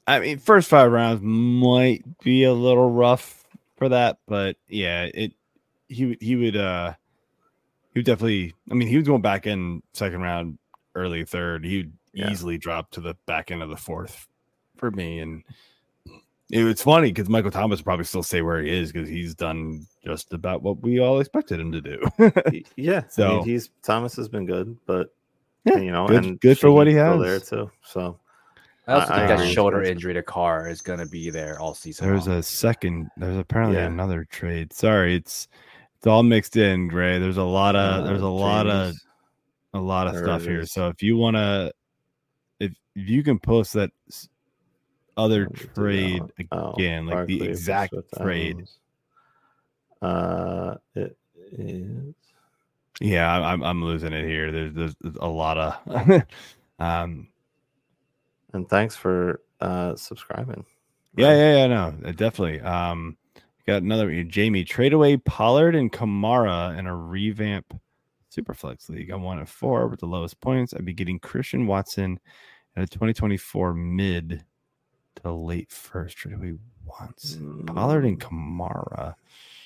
[SPEAKER 2] I mean, first five rounds might be a little rough for that, but yeah, it he would he would uh he would definitely. I mean, he was going back in second round, early third. He'd
[SPEAKER 4] Yeah.
[SPEAKER 2] easily drop to the back end of the fourth for me, and it was funny because Michael Thomas would probably still stay where he is because he's done just about what we all expected him to do.
[SPEAKER 4] Y- yeah. I
[SPEAKER 2] So-
[SPEAKER 4] mean, he's Thomas has been good, but
[SPEAKER 2] Yeah,
[SPEAKER 4] you know,
[SPEAKER 2] good-
[SPEAKER 4] and
[SPEAKER 2] good for what he
[SPEAKER 4] Sheehan's still
[SPEAKER 2] has.
[SPEAKER 4] there too. So
[SPEAKER 6] I also
[SPEAKER 4] I-
[SPEAKER 6] think
[SPEAKER 2] I
[SPEAKER 6] that
[SPEAKER 2] agree.
[SPEAKER 6] shoulder injury to Carr is going to be there all season.
[SPEAKER 2] There's
[SPEAKER 6] long.
[SPEAKER 2] a second. There's apparently
[SPEAKER 4] Yeah.
[SPEAKER 2] another trade. Sorry, it's it's all mixed in, Gray. There's a lot of
[SPEAKER 4] uh,
[SPEAKER 2] there's a lot of
[SPEAKER 4] James,
[SPEAKER 2] a lot of
[SPEAKER 4] There
[SPEAKER 2] stuff
[SPEAKER 4] it
[SPEAKER 2] here.
[SPEAKER 4] is.
[SPEAKER 2] So if you want to, if, if you can post that s- other
[SPEAKER 4] Let me do that
[SPEAKER 2] trade
[SPEAKER 4] one. Oh,
[SPEAKER 2] again, like the
[SPEAKER 4] Barkley
[SPEAKER 2] exact
[SPEAKER 4] with
[SPEAKER 2] trade.
[SPEAKER 4] Adams. Uh, it is.
[SPEAKER 2] Yeah, I- I'm I'm losing it here. There's there's, there's a lot of. um.
[SPEAKER 4] And thanks for uh subscribing.
[SPEAKER 2] Yeah,
[SPEAKER 4] Right.
[SPEAKER 2] yeah, yeah. No, uh, definitely. Um. Got another one here. Jamie, trade away Pollard and Kamara in a revamp Superflex league. I'm one at four with the lowest points. I'd be getting Christian Watson at a twenty twenty-four mid to late first. Trade away Watson, Pollard and Kamara.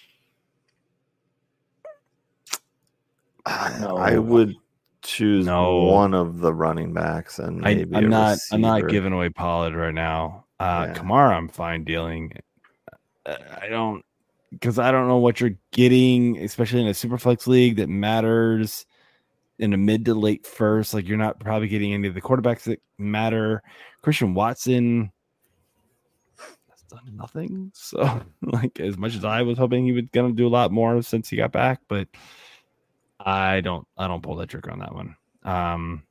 [SPEAKER 4] I would choose
[SPEAKER 2] No.
[SPEAKER 4] one of the running backs and
[SPEAKER 2] I,
[SPEAKER 4] maybe
[SPEAKER 2] I'm
[SPEAKER 4] a
[SPEAKER 2] not. I'm not
[SPEAKER 4] receiver.
[SPEAKER 2] giving away Pollard right now. Uh,
[SPEAKER 4] Yeah.
[SPEAKER 2] Kamara, I'm fine dealing. Uh, I don't because I don't know what you're getting, especially in a Superflex league that matters in a mid to late first. Like you're not probably getting any of the quarterbacks that matter. Christian Watson has done nothing. So, like as much as I was hoping he was gonna do a lot more since he got back, but I don't. I don't pull that trigger on that one. Um.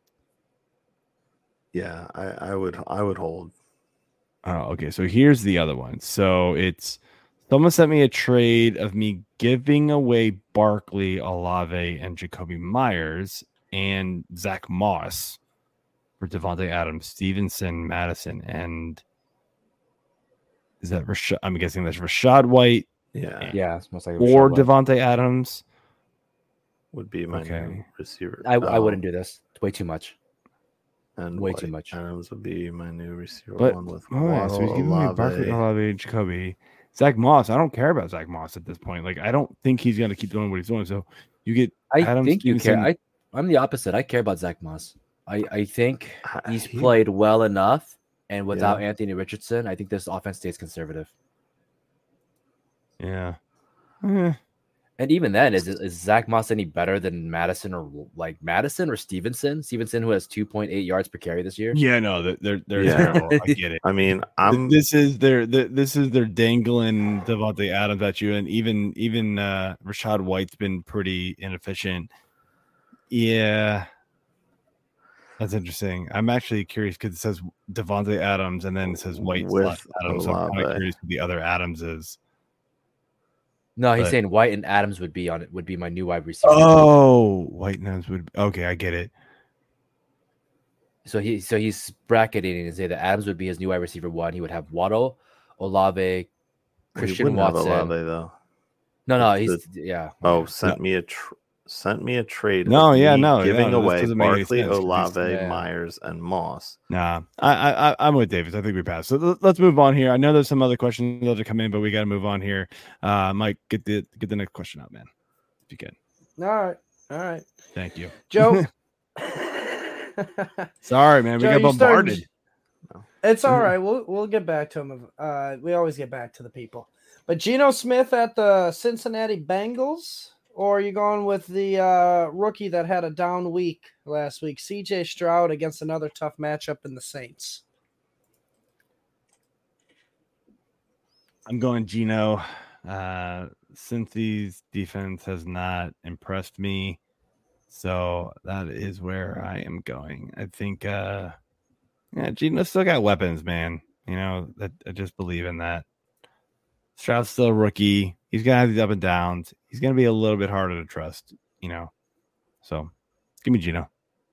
[SPEAKER 4] Yeah, I, I would I would hold.
[SPEAKER 2] Oh, okay. So here's the other one. So it's someone sent me a trade of me giving away Barkley, Olave, and Jacoby Myers and Zach Moss for Devontae Adams, Stevenson, Madison, and is that Rashad? I'm guessing that's Rashad White
[SPEAKER 4] Yeah,
[SPEAKER 6] yeah, it's most like
[SPEAKER 2] or Devontae Adams.
[SPEAKER 4] would be my
[SPEAKER 2] Okay.
[SPEAKER 4] new receiver.
[SPEAKER 6] I, I
[SPEAKER 4] Oh,
[SPEAKER 6] wouldn't do this. It's way too much.
[SPEAKER 4] and
[SPEAKER 6] way too
[SPEAKER 4] White
[SPEAKER 6] much.
[SPEAKER 4] Adams would be my new receiver
[SPEAKER 2] But
[SPEAKER 4] one with
[SPEAKER 2] oh, yeah, so he's
[SPEAKER 4] Waddle,
[SPEAKER 2] giving me Barkley,
[SPEAKER 4] Olave.
[SPEAKER 2] Olave, and Jacoby. Zach Moss. I don't care about Zach Moss at this point. Like I don't think he's going to keep doing what he's doing. So you get
[SPEAKER 6] I
[SPEAKER 2] Adams,
[SPEAKER 6] think you care.
[SPEAKER 2] Stevenson-
[SPEAKER 6] I, I'm the opposite. I care about Zach Moss. I, I think
[SPEAKER 4] I-
[SPEAKER 6] he's
[SPEAKER 4] he-
[SPEAKER 6] played well enough, and without
[SPEAKER 4] Yeah.
[SPEAKER 6] Anthony Richardson, I think this offense stays conservative.
[SPEAKER 2] Yeah. Eh,
[SPEAKER 6] And even then, is is Zach Moss any better than Madison or like Madison or Stevenson? Stevenson, who has two point eight yards per carry this year.
[SPEAKER 2] Yeah, no, they're they're, they're
[SPEAKER 4] Yeah.
[SPEAKER 2] terrible. I get it.
[SPEAKER 4] I mean, I'm
[SPEAKER 2] this is their th- this is their dangling Devontae Adams at you, and even even uh, Rashad White's been pretty inefficient. Yeah, that's interesting. I'm actually curious because it says Devontae Adams and then it says White
[SPEAKER 4] With
[SPEAKER 2] slash Adams. So I'm kind of
[SPEAKER 4] Olave.
[SPEAKER 2] curious who the other Adams is.
[SPEAKER 6] No, he's
[SPEAKER 2] But-
[SPEAKER 6] saying White and Adams would be on it. Would be my new wide receiver.
[SPEAKER 2] Oh, White and Adams would. Okay, I get it.
[SPEAKER 6] So he so he's bracketing and say that Adams would be his new wide receiver one. He would have Waddle, Olave,
[SPEAKER 4] he
[SPEAKER 6] Christian
[SPEAKER 4] wouldn't have
[SPEAKER 6] Watson.
[SPEAKER 4] Olave though.
[SPEAKER 6] No, no,
[SPEAKER 4] It's
[SPEAKER 6] he's yeah.
[SPEAKER 4] Oh, sent me a tr- sent me a trade.
[SPEAKER 2] No,
[SPEAKER 4] of
[SPEAKER 2] yeah,
[SPEAKER 4] me
[SPEAKER 2] no,
[SPEAKER 4] giving
[SPEAKER 2] no, this
[SPEAKER 4] away
[SPEAKER 2] doesn't make any
[SPEAKER 4] Barkley,
[SPEAKER 2] sense, 'cause he's-
[SPEAKER 4] Olave,
[SPEAKER 6] Yeah.
[SPEAKER 4] Myers, and Moss.
[SPEAKER 2] Nah, I, I, I- I'm with Davis. I think we passed. So l- let's move on here. I know there's some other questions that have come in, but we got to move on here. Uh, Mike, get the get the next question out, man. If you can,
[SPEAKER 5] All right. All right.
[SPEAKER 2] thank you.
[SPEAKER 5] Joe.
[SPEAKER 2] Sorry, man, we
[SPEAKER 5] Joe,
[SPEAKER 2] got
[SPEAKER 5] you started-
[SPEAKER 2] bombarded.
[SPEAKER 5] It's all right. We'll we'll get back to him. Uh, we always get back to the people. But Geno Smith at the Cincinnati Bengals, or are you going with the uh, rookie that had a down week last week, C J Stroud, against another tough matchup in the Saints?
[SPEAKER 2] I'm going Gino. Uh, Cincy's defense has not impressed me, so that is where I am going. I think, uh, yeah, Gino still got weapons, man. You know, that I just believe in that. Stroud's still a rookie. He's gonna have these up and downs. He's gonna be a little bit harder to trust, you know. So, give me Gino.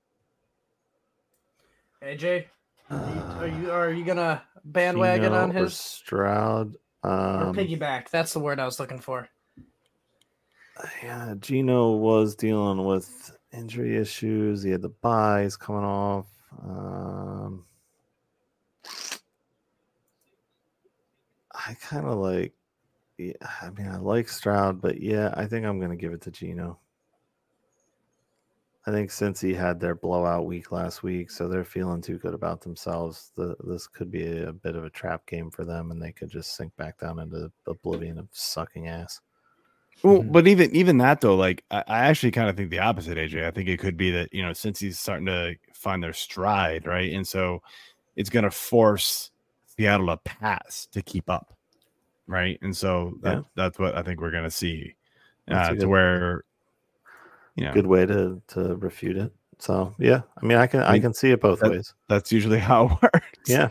[SPEAKER 5] A J, are you are you gonna bandwagon
[SPEAKER 4] Geno
[SPEAKER 5] on
[SPEAKER 4] or
[SPEAKER 5] his
[SPEAKER 4] Stroud.
[SPEAKER 5] or
[SPEAKER 4] Um,
[SPEAKER 5] piggyback? That's the word I was looking for.
[SPEAKER 4] yeah, Gino was dealing with injury issues. He had the buys coming off. Um, I kind of like. Yeah, I mean, I like Stroud, but yeah, I think I'm going to give it to Geno. I think since he had their blowout week last week, so they're feeling too good about themselves. The, this could be a, a bit of a trap game for them, and they could just sink back down into oblivion of sucking ass.
[SPEAKER 2] Well, but even even that though, like I, I actually kind of think the opposite, A J. I think it could be that, you know, since he's starting to find their stride, right, and so it's going to force Seattle to pass to keep up, right, and so that, yeah. that's what I think we're going to see, uh, to good, where, you know,
[SPEAKER 4] good way to to refute it. So yeah, I mean, I can I, I can see it both
[SPEAKER 2] that,
[SPEAKER 4] ways.
[SPEAKER 2] That's usually how it works.
[SPEAKER 4] Yeah.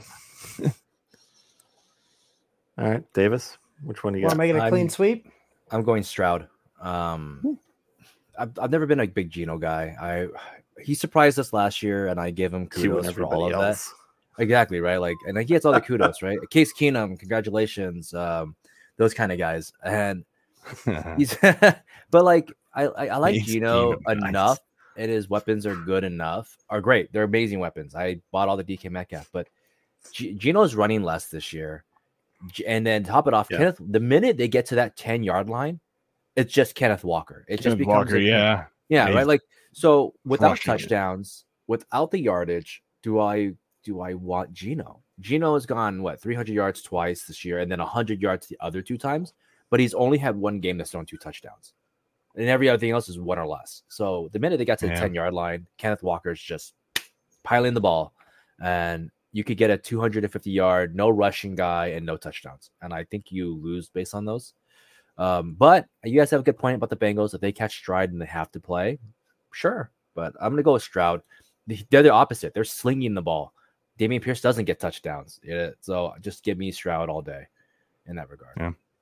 [SPEAKER 4] All right, Davis, which one do you
[SPEAKER 5] Want
[SPEAKER 4] got?
[SPEAKER 5] to make it a clean
[SPEAKER 6] I'm,
[SPEAKER 5] sweep?
[SPEAKER 6] I'm going Stroud. Um, I've, I've never been a big Geno guy. I he surprised us last year, and I give him kudos for all of else. that. Exactly right. Like, and he gets all the kudos, right? Case Keenum, congratulations. Um, those kind of guys, and he's. But like, I I, I like Case Geno Keenum, enough, nice. And his weapons are good enough. Are great. They're amazing weapons. I bought all the D K Metcalf, but G- Geno's running less this year. And then top it off, yeah. Kenneth. The minute they get to that ten yard line, it's just Kenneth Walker. It
[SPEAKER 2] Kenneth
[SPEAKER 6] just becomes
[SPEAKER 2] Walker,
[SPEAKER 6] a,
[SPEAKER 2] yeah,
[SPEAKER 6] yeah,
[SPEAKER 2] He's
[SPEAKER 6] right. Like so, without
[SPEAKER 2] it.
[SPEAKER 6] touchdowns, without the yardage, do I do I want Geno? Geno has gone what three hundred yards twice this year, and then one hundred yards the other two times. But he's only had one game that's thrown two touchdowns, and every other thing else is one or less. So the minute they got to the ten yard line, Kenneth Walker's just piling the ball, and you could get a two hundred fifty yard, no rushing guy, and no touchdowns. And I think you lose based on those. Um, but you guys have a good point about the Bengals. If they catch stride and they have to play, sure. But I'm going to go with Stroud. They're the opposite. They're slinging the ball. Dameon Pierce doesn't get touchdowns. Yeah, so just give me Stroud all day in that regard.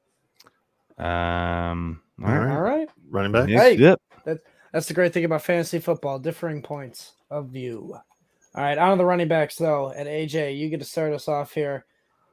[SPEAKER 2] Yeah. Um.
[SPEAKER 5] All right. All right.
[SPEAKER 4] Running back.
[SPEAKER 5] Hey,
[SPEAKER 2] yep.
[SPEAKER 5] that, that's the great thing about fantasy football, differing points of view. All right, on to the running backs, though. And A J, you get to start us off here.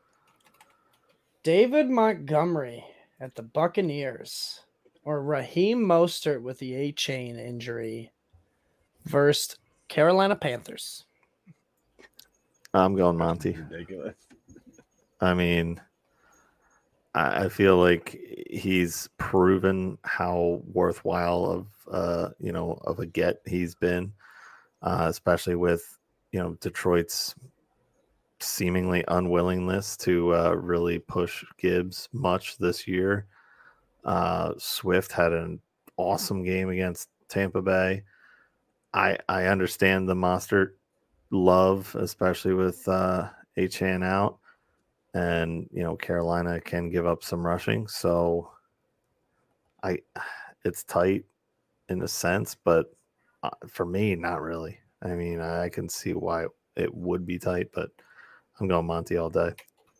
[SPEAKER 5] David Montgomery at the Buccaneers, or Raheem Mostert with the A-chain injury versus Carolina Panthers.
[SPEAKER 4] I'm going Monty.
[SPEAKER 2] Ridiculous.
[SPEAKER 4] I mean, I, I feel like he's proven how worthwhile of uh you know of a get he's been, uh, especially with. You know, Detroit's seemingly unwillingness to uh, really push Gibbs much this year. Uh, Swift had an awesome game against Tampa Bay. I I understand the Mostert love, especially with uh, Achane out, and you know Carolina can give up some rushing. So I, it's tight in a sense, but uh, for me, not really. I mean, I can see why it would be tight, but I'm going Monty all day.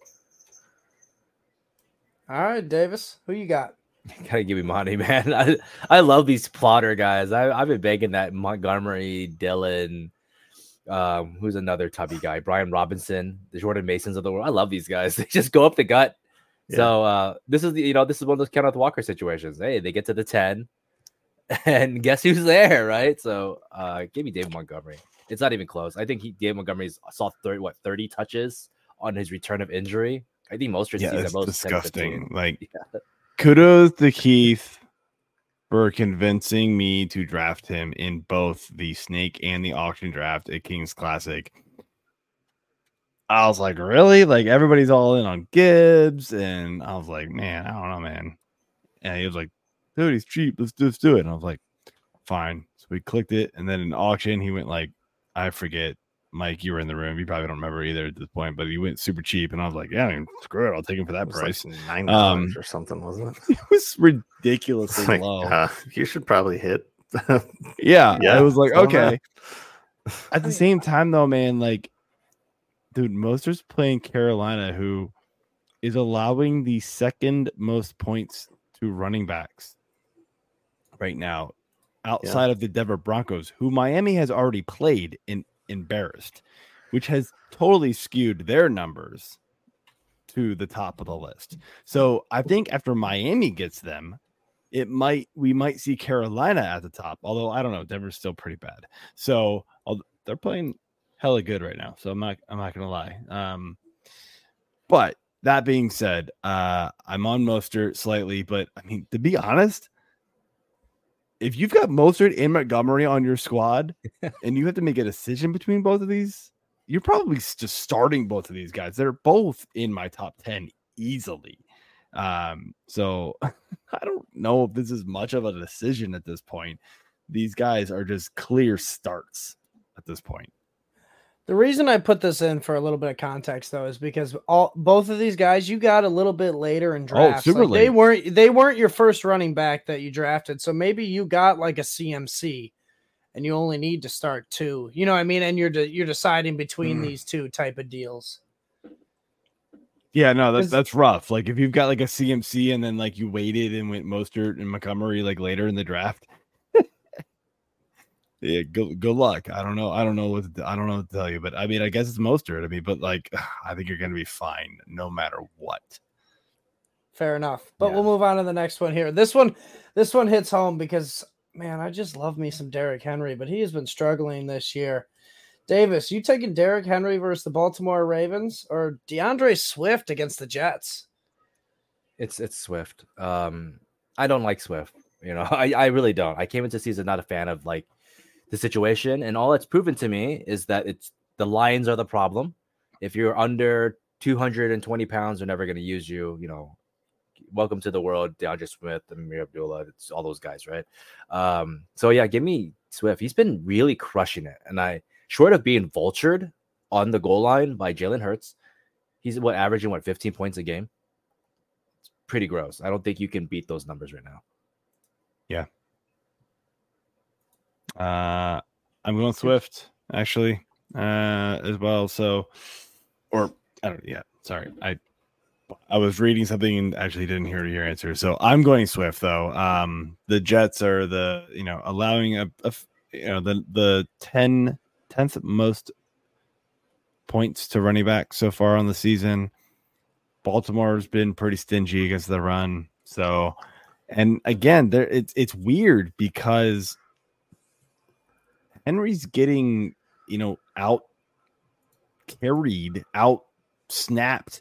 [SPEAKER 5] All right, Davis, who you got?
[SPEAKER 6] Gotta give me Monty, man. I, I love these plotter guys. I, I've been begging that Montgomery, Dillon, um, who's another tubby guy, Brian Robinson, the Jordan Masons of the world. I love these guys. They just go up the gut. Yeah. So uh, this is the, you know, this is one of those Kenneth Walker situations. Hey, they get to the ten. And guess who's there, right? So uh, give me David Montgomery. It's not even close. I think he, David Montgomery's saw thirty, what, thirty touches on his return of injury. I think most
[SPEAKER 2] yeah,
[SPEAKER 6] sees
[SPEAKER 2] it's
[SPEAKER 6] most
[SPEAKER 2] disgusting. Like,
[SPEAKER 6] yeah.
[SPEAKER 2] Kudos to Keith for convincing me to draft him in both the snake and the auction draft at King's Classic. I was like, really? Like, everybody's all in on Gibbs, and I was like, man, I don't know, man. And he was like, dude, he's cheap. Let's just do it. And I was like, fine. So we clicked it. And then in auction, he went like, I forget. Mike, you were in the room. You probably don't remember either at this point, but he went super cheap. And I was like, yeah, I mean, screw it. I'll take him for that price.
[SPEAKER 4] Like nine dollars um, or something, wasn't it?
[SPEAKER 2] It was ridiculously
[SPEAKER 4] like,
[SPEAKER 2] low.
[SPEAKER 4] Uh, you should probably hit.
[SPEAKER 2] yeah,
[SPEAKER 4] yeah.
[SPEAKER 2] I was like, okay. At the same time, though, man, like, dude, Mostert's playing Carolina, who is allowing the second most points to running backs right now, outside yeah. of the Denver Broncos, who Miami has already played and embarrassed, which has totally skewed their numbers to the top of the list. So I think after Miami gets them, it might we might see Carolina at the top. Although I don't know, Denver's still pretty bad. So they're playing hella good right now. So I'm not I'm not gonna lie. Um, but that being said, uh, I'm on Mostert slightly, but I mean, to be honest, if you've got Mostert and Montgomery on your squad and you have to make a decision between both of these, you're probably just starting both of these guys. They're both in my top ten easily. Um, so I don't know if this is much of a decision at this point. These guys are just clear starts at this point.
[SPEAKER 5] The reason I put this in for a little bit of context, though, is because all both of these guys you got a little bit later in drafts.
[SPEAKER 2] Oh, super
[SPEAKER 5] like, they
[SPEAKER 2] late.
[SPEAKER 5] weren't they weren't your first running back that you drafted. So maybe you got like a C M C, and you only need to start two. You know what I mean? And you're de- you're deciding between mm. these two type of deals.
[SPEAKER 2] Yeah, no, that's that's rough. Like if you've got like a C M C and then like you waited and went Mostert and Montgomery like later in the draft. Yeah, good good luck. I don't know. I don't know what to, I don't know what to tell you, but I mean, I guess it's Mostert. I mean, but like, I think you're going to be fine no matter what.
[SPEAKER 5] Fair enough. But
[SPEAKER 2] Yeah.
[SPEAKER 5] we'll move on to the next one here. This one, this one hits home because man, I just love me some Derrick Henry, but he has been struggling this year. Davis, you taking Derrick Henry versus the Baltimore Ravens or DeAndre Swift against the Jets?
[SPEAKER 6] It's it's Swift. Um, I don't like Swift. You know, I, I really don't. I came into the season not a fan of like the situation, and all it's proven to me is that it's the Lions are the problem. If you're under two hundred twenty pounds, they're never going to use you. You know, welcome to the world, DeAndre Swift, Amir Abdullah, it's all those guys, right? Um, so yeah, give me Swift. He's been really crushing it, and I short of being vultured on the goal line by Jalen Hurts, he's what averaging what fifteen points a game. It's pretty gross. I don't think you can beat those numbers right now.
[SPEAKER 2] Yeah. Uh, I'm going Swift actually, uh, as well. So, or I don't. Yeah, sorry. I I was reading something and actually didn't hear your answer. So I'm going Swift though. Um, the Jets are the you know allowing a, a you know the the ten tenth most points to running back so far on the season. Baltimore's been pretty stingy against the run. So, and again, there it's it's weird because Henry's getting, you know, out carried, out snapped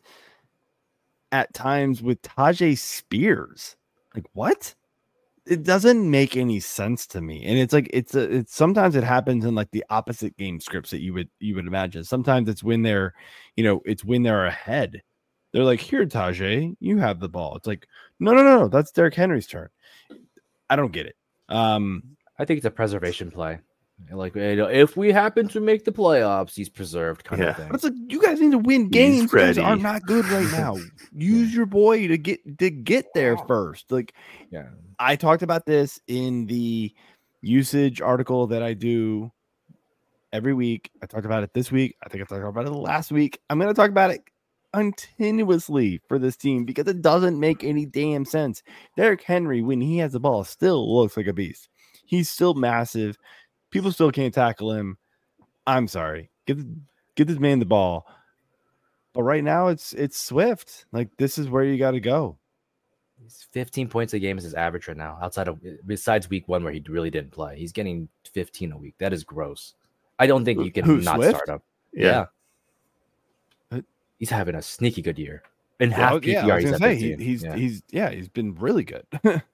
[SPEAKER 2] at times with Tajay Spears. Like, what? It doesn't make any sense to me. And it's like it's a, it's sometimes it happens in like the opposite game scripts that you would you would imagine. Sometimes it's when they're, you know, it's when they're ahead. They're like, here, Tajay, you have the ball. It's like, no, no, no, no, that's Derrick Henry's turn. I don't get it. Um,
[SPEAKER 6] I think it's a preservation play. Like, you know, if we happen to make the playoffs, he's preserved kind
[SPEAKER 4] Yeah.
[SPEAKER 6] of thing.
[SPEAKER 2] But it's like you guys need to win games. You guys
[SPEAKER 4] ready.
[SPEAKER 2] are not good right now. Use your boy to get to get there first. Like,
[SPEAKER 6] Yeah.
[SPEAKER 2] I talked about this in the usage article that I do every week. I talked about it this week. I think I talked about it last week. I'm going to talk about it continuously for this team because it doesn't make any damn sense. Derrick Henry, when he has the ball, still looks like a beast. He's still massive. People still can't tackle him. I'm sorry. Give give this man the ball. But right now it's it's Swift. Like this is where you got to go.
[SPEAKER 6] He's fifteen points a game is his average right now. Outside of besides week one where he really didn't play, he's getting fifteen a week. That is gross. I don't think you can
[SPEAKER 2] Who,
[SPEAKER 6] not
[SPEAKER 2] Swift?
[SPEAKER 6] start him.
[SPEAKER 4] Yeah.
[SPEAKER 6] Yeah. He's having a sneaky good year. In
[SPEAKER 2] Yeah,
[SPEAKER 6] half
[SPEAKER 2] yeah,
[SPEAKER 6] P P R,
[SPEAKER 2] I was
[SPEAKER 6] he's
[SPEAKER 2] gonna
[SPEAKER 6] at
[SPEAKER 2] say he,
[SPEAKER 6] fifteen.
[SPEAKER 2] he's
[SPEAKER 6] Yeah.
[SPEAKER 2] he's yeah, he's been really good.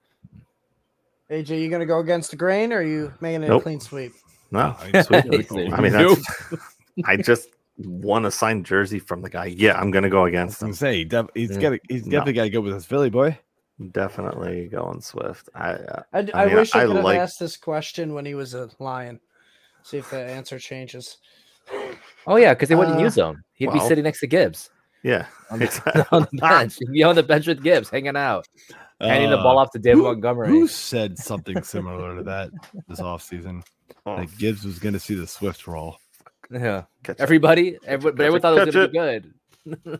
[SPEAKER 5] A J, you gonna go against the grain or are you making it
[SPEAKER 4] Nope.
[SPEAKER 5] a clean sweep?
[SPEAKER 4] No,
[SPEAKER 2] Oh,
[SPEAKER 4] Swift.
[SPEAKER 6] yeah.
[SPEAKER 4] I mean, that's, I just won a signed jersey from the guy. Yeah, I'm gonna go
[SPEAKER 2] I was
[SPEAKER 4] against
[SPEAKER 2] gonna
[SPEAKER 4] him.
[SPEAKER 2] say he def- he's
[SPEAKER 6] Yeah.
[SPEAKER 2] got he's
[SPEAKER 4] No.
[SPEAKER 2] definitely got to go with his Philly boy.
[SPEAKER 4] Definitely going Swift. I uh,
[SPEAKER 5] I,
[SPEAKER 4] I
[SPEAKER 5] I
[SPEAKER 4] mean,
[SPEAKER 5] wish I
[SPEAKER 4] I
[SPEAKER 5] could have
[SPEAKER 4] like-
[SPEAKER 5] asked this question when he was a Lion. See if the answer changes.
[SPEAKER 6] Oh yeah, because they wouldn't
[SPEAKER 5] Uh,
[SPEAKER 6] use him. He'd be
[SPEAKER 4] well.
[SPEAKER 6] sitting next to Gibbs
[SPEAKER 4] yeah.
[SPEAKER 6] on the, on the bench. He'd be on the bench with Gibbs, hanging out, handing the ball
[SPEAKER 2] Uh,
[SPEAKER 6] off to David
[SPEAKER 2] who,
[SPEAKER 6] Montgomery.
[SPEAKER 2] Who said something similar to that this offseason?
[SPEAKER 4] Oh,
[SPEAKER 2] That Gibbs was going to see the Swift roll.
[SPEAKER 6] Yeah,
[SPEAKER 4] catch it.
[SPEAKER 6] everybody, everyone, but everyone thought it was
[SPEAKER 4] Catch
[SPEAKER 6] gonna be good.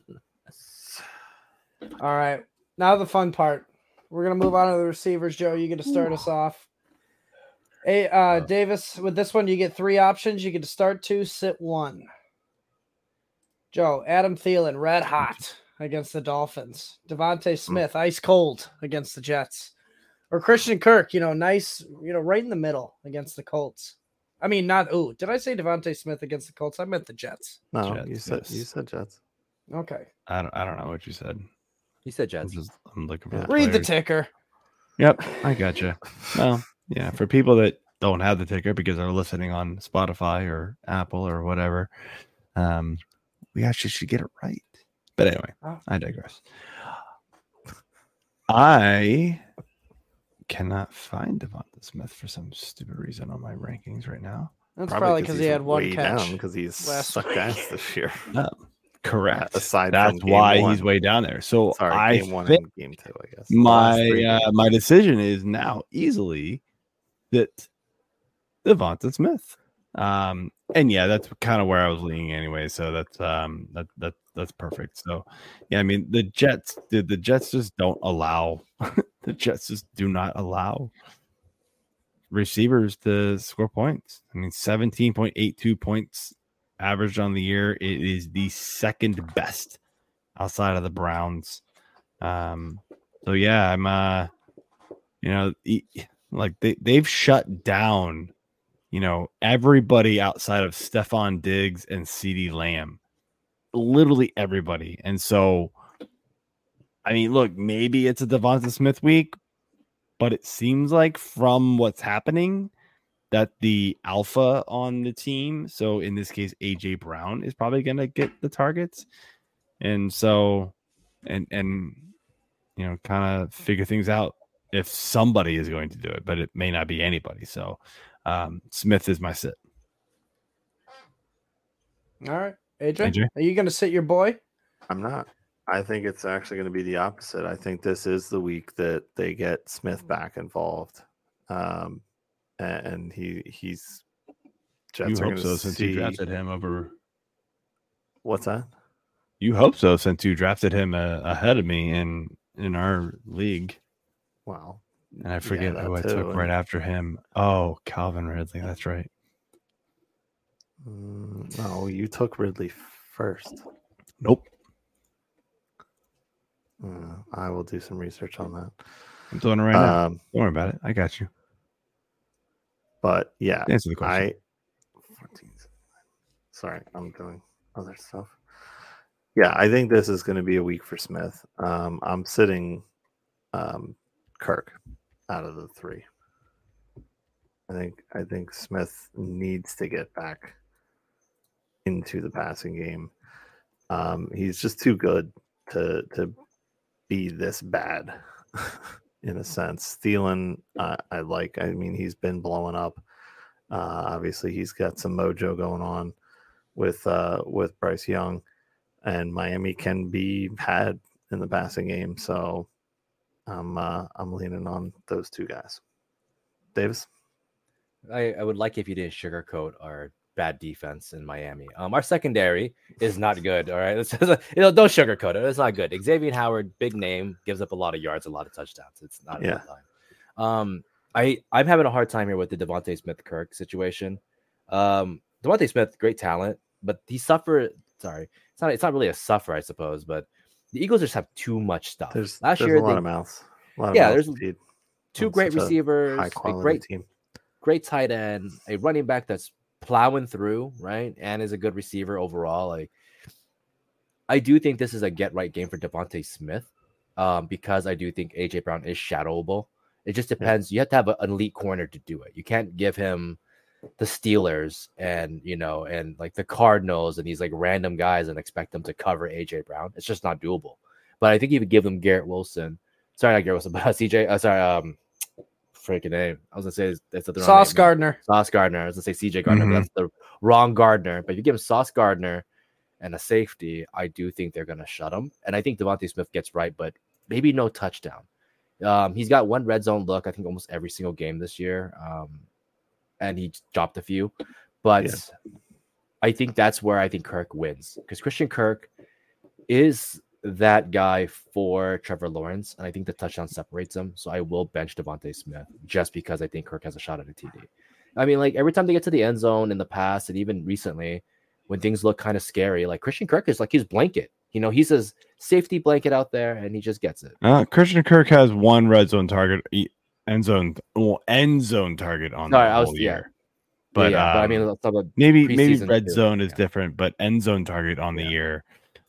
[SPEAKER 5] All right. Now the fun part. We're gonna move on to the receivers, Joe. You get to start us off. Hey, uh, Davis, with this one, you get three options. You get to start two, sit one. Joe, Adam Thielen, red hot against the Dolphins. Devontae Smith, ice cold against the Jets. Or Christian Kirk, you know, nice, you know, right in the middle against the Colts. I mean, not, oh, did I say Devontae Smith against the Colts? I meant the Jets.
[SPEAKER 4] No,
[SPEAKER 2] Jets,
[SPEAKER 4] you said
[SPEAKER 2] yes.
[SPEAKER 4] you said Jets.
[SPEAKER 5] Okay.
[SPEAKER 2] I don't. I don't know what you said.
[SPEAKER 6] He said
[SPEAKER 2] I'm
[SPEAKER 6] Jets.
[SPEAKER 2] just. I'm looking for.
[SPEAKER 4] Yeah.
[SPEAKER 2] The
[SPEAKER 5] Read the
[SPEAKER 2] players.
[SPEAKER 5] ticker.
[SPEAKER 2] Yep, I gotcha. Well, yeah, for people that don't have the ticker because they're listening on Spotify or Apple or whatever, um, we actually should get it right. But anyway,
[SPEAKER 5] Oh.
[SPEAKER 2] I digress. I cannot find Devonta Smith for some stupid reason on my rankings right now.
[SPEAKER 5] That's probably because he
[SPEAKER 4] he's
[SPEAKER 5] had one
[SPEAKER 4] way
[SPEAKER 5] catch.
[SPEAKER 4] down because he's
[SPEAKER 5] last
[SPEAKER 4] sucked
[SPEAKER 5] week.
[SPEAKER 4] ass this year.
[SPEAKER 2] No, correct.
[SPEAKER 4] Aside
[SPEAKER 2] That's
[SPEAKER 4] from game
[SPEAKER 2] why
[SPEAKER 4] one.
[SPEAKER 2] he's way down there. So
[SPEAKER 4] Sorry,
[SPEAKER 2] I
[SPEAKER 4] game one
[SPEAKER 2] think
[SPEAKER 4] and game two, I guess. The last
[SPEAKER 2] my
[SPEAKER 4] three
[SPEAKER 2] uh,
[SPEAKER 4] games.
[SPEAKER 2] my decision is now easily that Devonta Smith. Um, and yeah, that's kind of where I was leaning anyway. So that's um that that that's perfect. So yeah, I mean the Jets, the, the Jets just don't allow the Jets just do not allow receivers to score points. I mean, seventeen point eight two points averaged on the year. It is the second best outside of the Browns. Um, so yeah, I'm uh you know, like they, they've shut down, you know, everybody outside of Stephon Diggs and CeeDee Lamb. Literally everybody. And so I mean, look, maybe it's a Devonta Smith week, but it seems like from what's happening that the alpha on the team, so in this case, A J Brown is probably going to get the targets. And so, and, and, you know, kind of figure things out if somebody is going to do it, but it may not be anybody. So um, Smith is my sit.
[SPEAKER 5] All right. A J,
[SPEAKER 2] A J?
[SPEAKER 5] are you going to sit your boy?
[SPEAKER 4] I'm not. I think it's actually going to be the opposite. I think this is the week that they get Smith back involved. Um, and, and he he's Jets
[SPEAKER 2] You
[SPEAKER 4] are
[SPEAKER 2] hope
[SPEAKER 4] gonna
[SPEAKER 2] so since
[SPEAKER 4] see,
[SPEAKER 2] you drafted him over.
[SPEAKER 4] What's that?
[SPEAKER 2] You hope so since you drafted him uh, ahead of me in in our league.
[SPEAKER 4] Wow.
[SPEAKER 2] And I forget
[SPEAKER 4] Yeah,
[SPEAKER 2] who I
[SPEAKER 4] that
[SPEAKER 2] took
[SPEAKER 4] too.
[SPEAKER 2] right after him. Oh, Calvin Ridley. That's right.
[SPEAKER 4] Mm, no, you took Ridley first.
[SPEAKER 2] Nope.
[SPEAKER 4] Uh, I will do some research on that.
[SPEAKER 2] I'm doing it right now.
[SPEAKER 4] Um,
[SPEAKER 2] Don't worry about it. I got you.
[SPEAKER 4] but yeah,
[SPEAKER 2] Answer the question.
[SPEAKER 4] I. fourteen, sorry, I'm doing other stuff. Yeah, I think this is going to be a week for Smith. Um, I'm sitting um, Kirk out of the three. I think I think Smith needs to get back into the passing game. Um, he's just too good to to be this bad in a sense. Thielen, uh, I like. I mean, he's been blowing up. Uh, obviously, he's got some mojo going on with uh, with Bryce Young, and Miami can be had in the passing game. So I'm uh, I'm leaning on those two guys. Davis.
[SPEAKER 6] I, I would like if you didn't sugarcoat our bad defense in Miami. Um, our secondary is not good. All right, you know, don't sugarcoat it. It's not good. Xavier Howard, big name, gives up a lot of yards, a lot of touchdowns. It's not a
[SPEAKER 4] Yeah.
[SPEAKER 6] good line. Um, I I'm having a hard time here with the Devontae Smith Kirk situation. Um, Devontae Smith, great talent, but he suffered. Sorry, it's not. It's not really a suffer, I suppose. But the Eagles just have too much stuff.
[SPEAKER 4] There's,
[SPEAKER 6] Last
[SPEAKER 4] there's
[SPEAKER 6] year,
[SPEAKER 4] a lot
[SPEAKER 6] they,
[SPEAKER 4] of mouths. A lot of
[SPEAKER 6] Yeah,
[SPEAKER 4] mouths
[SPEAKER 6] there's
[SPEAKER 4] to feed
[SPEAKER 6] two
[SPEAKER 4] on
[SPEAKER 6] great
[SPEAKER 4] such a
[SPEAKER 6] receivers,
[SPEAKER 4] high
[SPEAKER 6] a
[SPEAKER 4] quality
[SPEAKER 6] great
[SPEAKER 4] team.
[SPEAKER 6] great tight end, a running back that's plowing through, right, and is a good receiver overall. Like, I do think this is a get right game for Devontae Smith, um, because I do think A J Brown is shadowable. It just depends. You have to have an elite corner to do it. You can't give him the Steelers and you know and like the Cardinals and these like random guys and expect them to cover A J Brown. It's just not doable. But I think you would give them Garrett Wilson. Sorry, not Garrett Wilson, but C J. Uh, sorry, um. freaking name. I was gonna say that's the
[SPEAKER 5] Sauce
[SPEAKER 6] name.
[SPEAKER 5] Gardner.
[SPEAKER 6] Sauce Gardner. I was gonna say C J Gardner,
[SPEAKER 2] Mhm.
[SPEAKER 6] but that's the wrong Gardner. But if you give him Sauce Gardner and a safety, I do think they're gonna shut him. And I think Devontae Smith gets right, but maybe no touchdown. Um, he's got one red zone look, I think almost every single game this year. Um, and he dropped a few. But
[SPEAKER 4] Yeah.
[SPEAKER 6] I think that's where I think Kirk wins. Because Christian Kirk is that guy for Trevor Lawrence, and I think the touchdown separates him. So I will bench Devontae Smith just because I think Kirk has a shot at a T D. I mean, like every time they get to the end zone in the past, and even recently, when things look kind of scary, like Christian Kirk is like his blanket. You know, he's his safety blanket out there, and he just gets it.
[SPEAKER 2] Uh, Christian Kirk has one red zone target, e- end zone, well, end zone target on
[SPEAKER 6] Sorry,
[SPEAKER 2] the
[SPEAKER 6] I was-
[SPEAKER 2] whole
[SPEAKER 6] yeah.
[SPEAKER 2] year. But,
[SPEAKER 6] yeah, yeah, but I
[SPEAKER 2] um,
[SPEAKER 6] mean, let's talk about
[SPEAKER 2] maybe maybe
[SPEAKER 6] preseason
[SPEAKER 2] red
[SPEAKER 6] too.
[SPEAKER 2] zone is
[SPEAKER 6] Yeah.
[SPEAKER 2] different, but end zone target on the
[SPEAKER 6] Yeah.
[SPEAKER 2] year.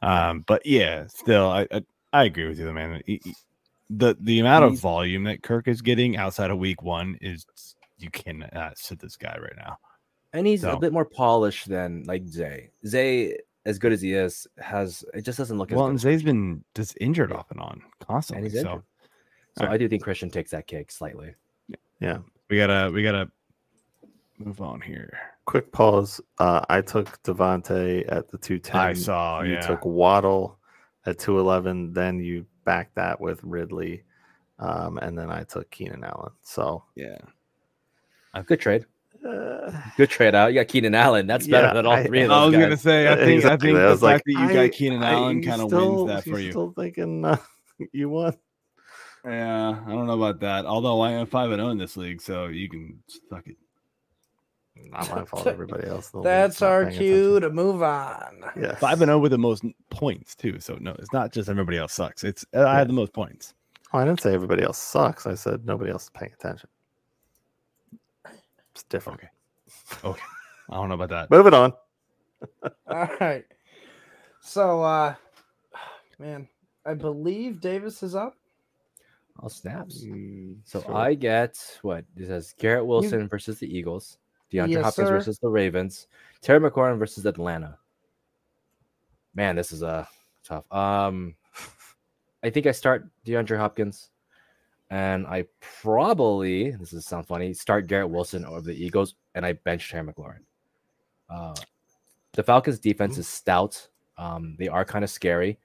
[SPEAKER 2] Um, but yeah, still, I I, I agree with you, man. He, he, the the amount of volume that Kirk is getting outside of week one is you cannot sit this guy right now.
[SPEAKER 6] And he's
[SPEAKER 2] So.
[SPEAKER 6] a bit more polished than like Zay. Zay, as good as he is, has it just doesn't look as
[SPEAKER 2] well.
[SPEAKER 6] good.
[SPEAKER 2] And
[SPEAKER 6] as
[SPEAKER 2] Zay's
[SPEAKER 6] Christian.
[SPEAKER 2] been just injured
[SPEAKER 6] Yeah.
[SPEAKER 2] off and on constantly.
[SPEAKER 6] And he's
[SPEAKER 2] so,
[SPEAKER 6] injured. So
[SPEAKER 2] right.
[SPEAKER 6] I do think Christian takes that cake slightly.
[SPEAKER 4] Yeah.
[SPEAKER 2] We gotta we gotta move on here.
[SPEAKER 4] Quick pause. Uh, I took Devontae at the two ten.
[SPEAKER 2] I saw.
[SPEAKER 4] You
[SPEAKER 2] yeah.
[SPEAKER 4] took Waddle at two eleven. Then you backed that with Ridley. Um, and then I took Keenan Allen. So,
[SPEAKER 2] yeah.
[SPEAKER 6] Good trade.
[SPEAKER 4] uh,
[SPEAKER 6] Good trade out. You got Keenan Allen. That's better
[SPEAKER 4] Yeah,
[SPEAKER 6] than all
[SPEAKER 4] I-
[SPEAKER 6] three of
[SPEAKER 2] I
[SPEAKER 6] those
[SPEAKER 2] was
[SPEAKER 6] guys.
[SPEAKER 2] gonna say. I think.
[SPEAKER 4] Exactly.
[SPEAKER 2] I think
[SPEAKER 4] I
[SPEAKER 2] the
[SPEAKER 4] was
[SPEAKER 2] fact
[SPEAKER 4] like,
[SPEAKER 2] that you
[SPEAKER 4] I-
[SPEAKER 2] got Keenan
[SPEAKER 4] I-
[SPEAKER 2] Allen
[SPEAKER 4] you
[SPEAKER 2] kind of
[SPEAKER 4] still-
[SPEAKER 2] wins that for
[SPEAKER 4] you're
[SPEAKER 2] you.
[SPEAKER 4] Still thinking uh, you won.
[SPEAKER 2] Yeah, I don't know about that. Although I am five and zero in this league, so you can suck it.
[SPEAKER 4] Not my fault. Everybody else. in the
[SPEAKER 5] That's
[SPEAKER 4] league's not
[SPEAKER 5] our
[SPEAKER 4] paying
[SPEAKER 5] cue
[SPEAKER 4] attention.
[SPEAKER 5] to move on.
[SPEAKER 4] Yes.
[SPEAKER 2] Five and zero with the most points too. So no, it's not just everybody else sucks. It's I have the most points.
[SPEAKER 4] Oh, I didn't say everybody else sucks. I said nobody else is paying attention. It's different.
[SPEAKER 2] Okay. Okay. I don't know about that.
[SPEAKER 4] Move it on.
[SPEAKER 5] All right. So, uh, man, I believe Davis is up.
[SPEAKER 6] All snaps.
[SPEAKER 4] Mm,
[SPEAKER 6] So
[SPEAKER 4] sure.
[SPEAKER 6] I get what it says: Garrett Wilson versus the Eagles, DeAndre
[SPEAKER 5] Yes,
[SPEAKER 6] Hopkins
[SPEAKER 5] sir.
[SPEAKER 6] versus the Ravens, Terry McLaurin versus Atlanta. Man, this is a uh, tough. Um, I think I start DeAndre Hopkins, and I probably this is sound funny start Garrett Wilson over the Eagles, and I bench Terry McLaurin. Uh, the Falcons' defense is stout. Um, they are kind of scary.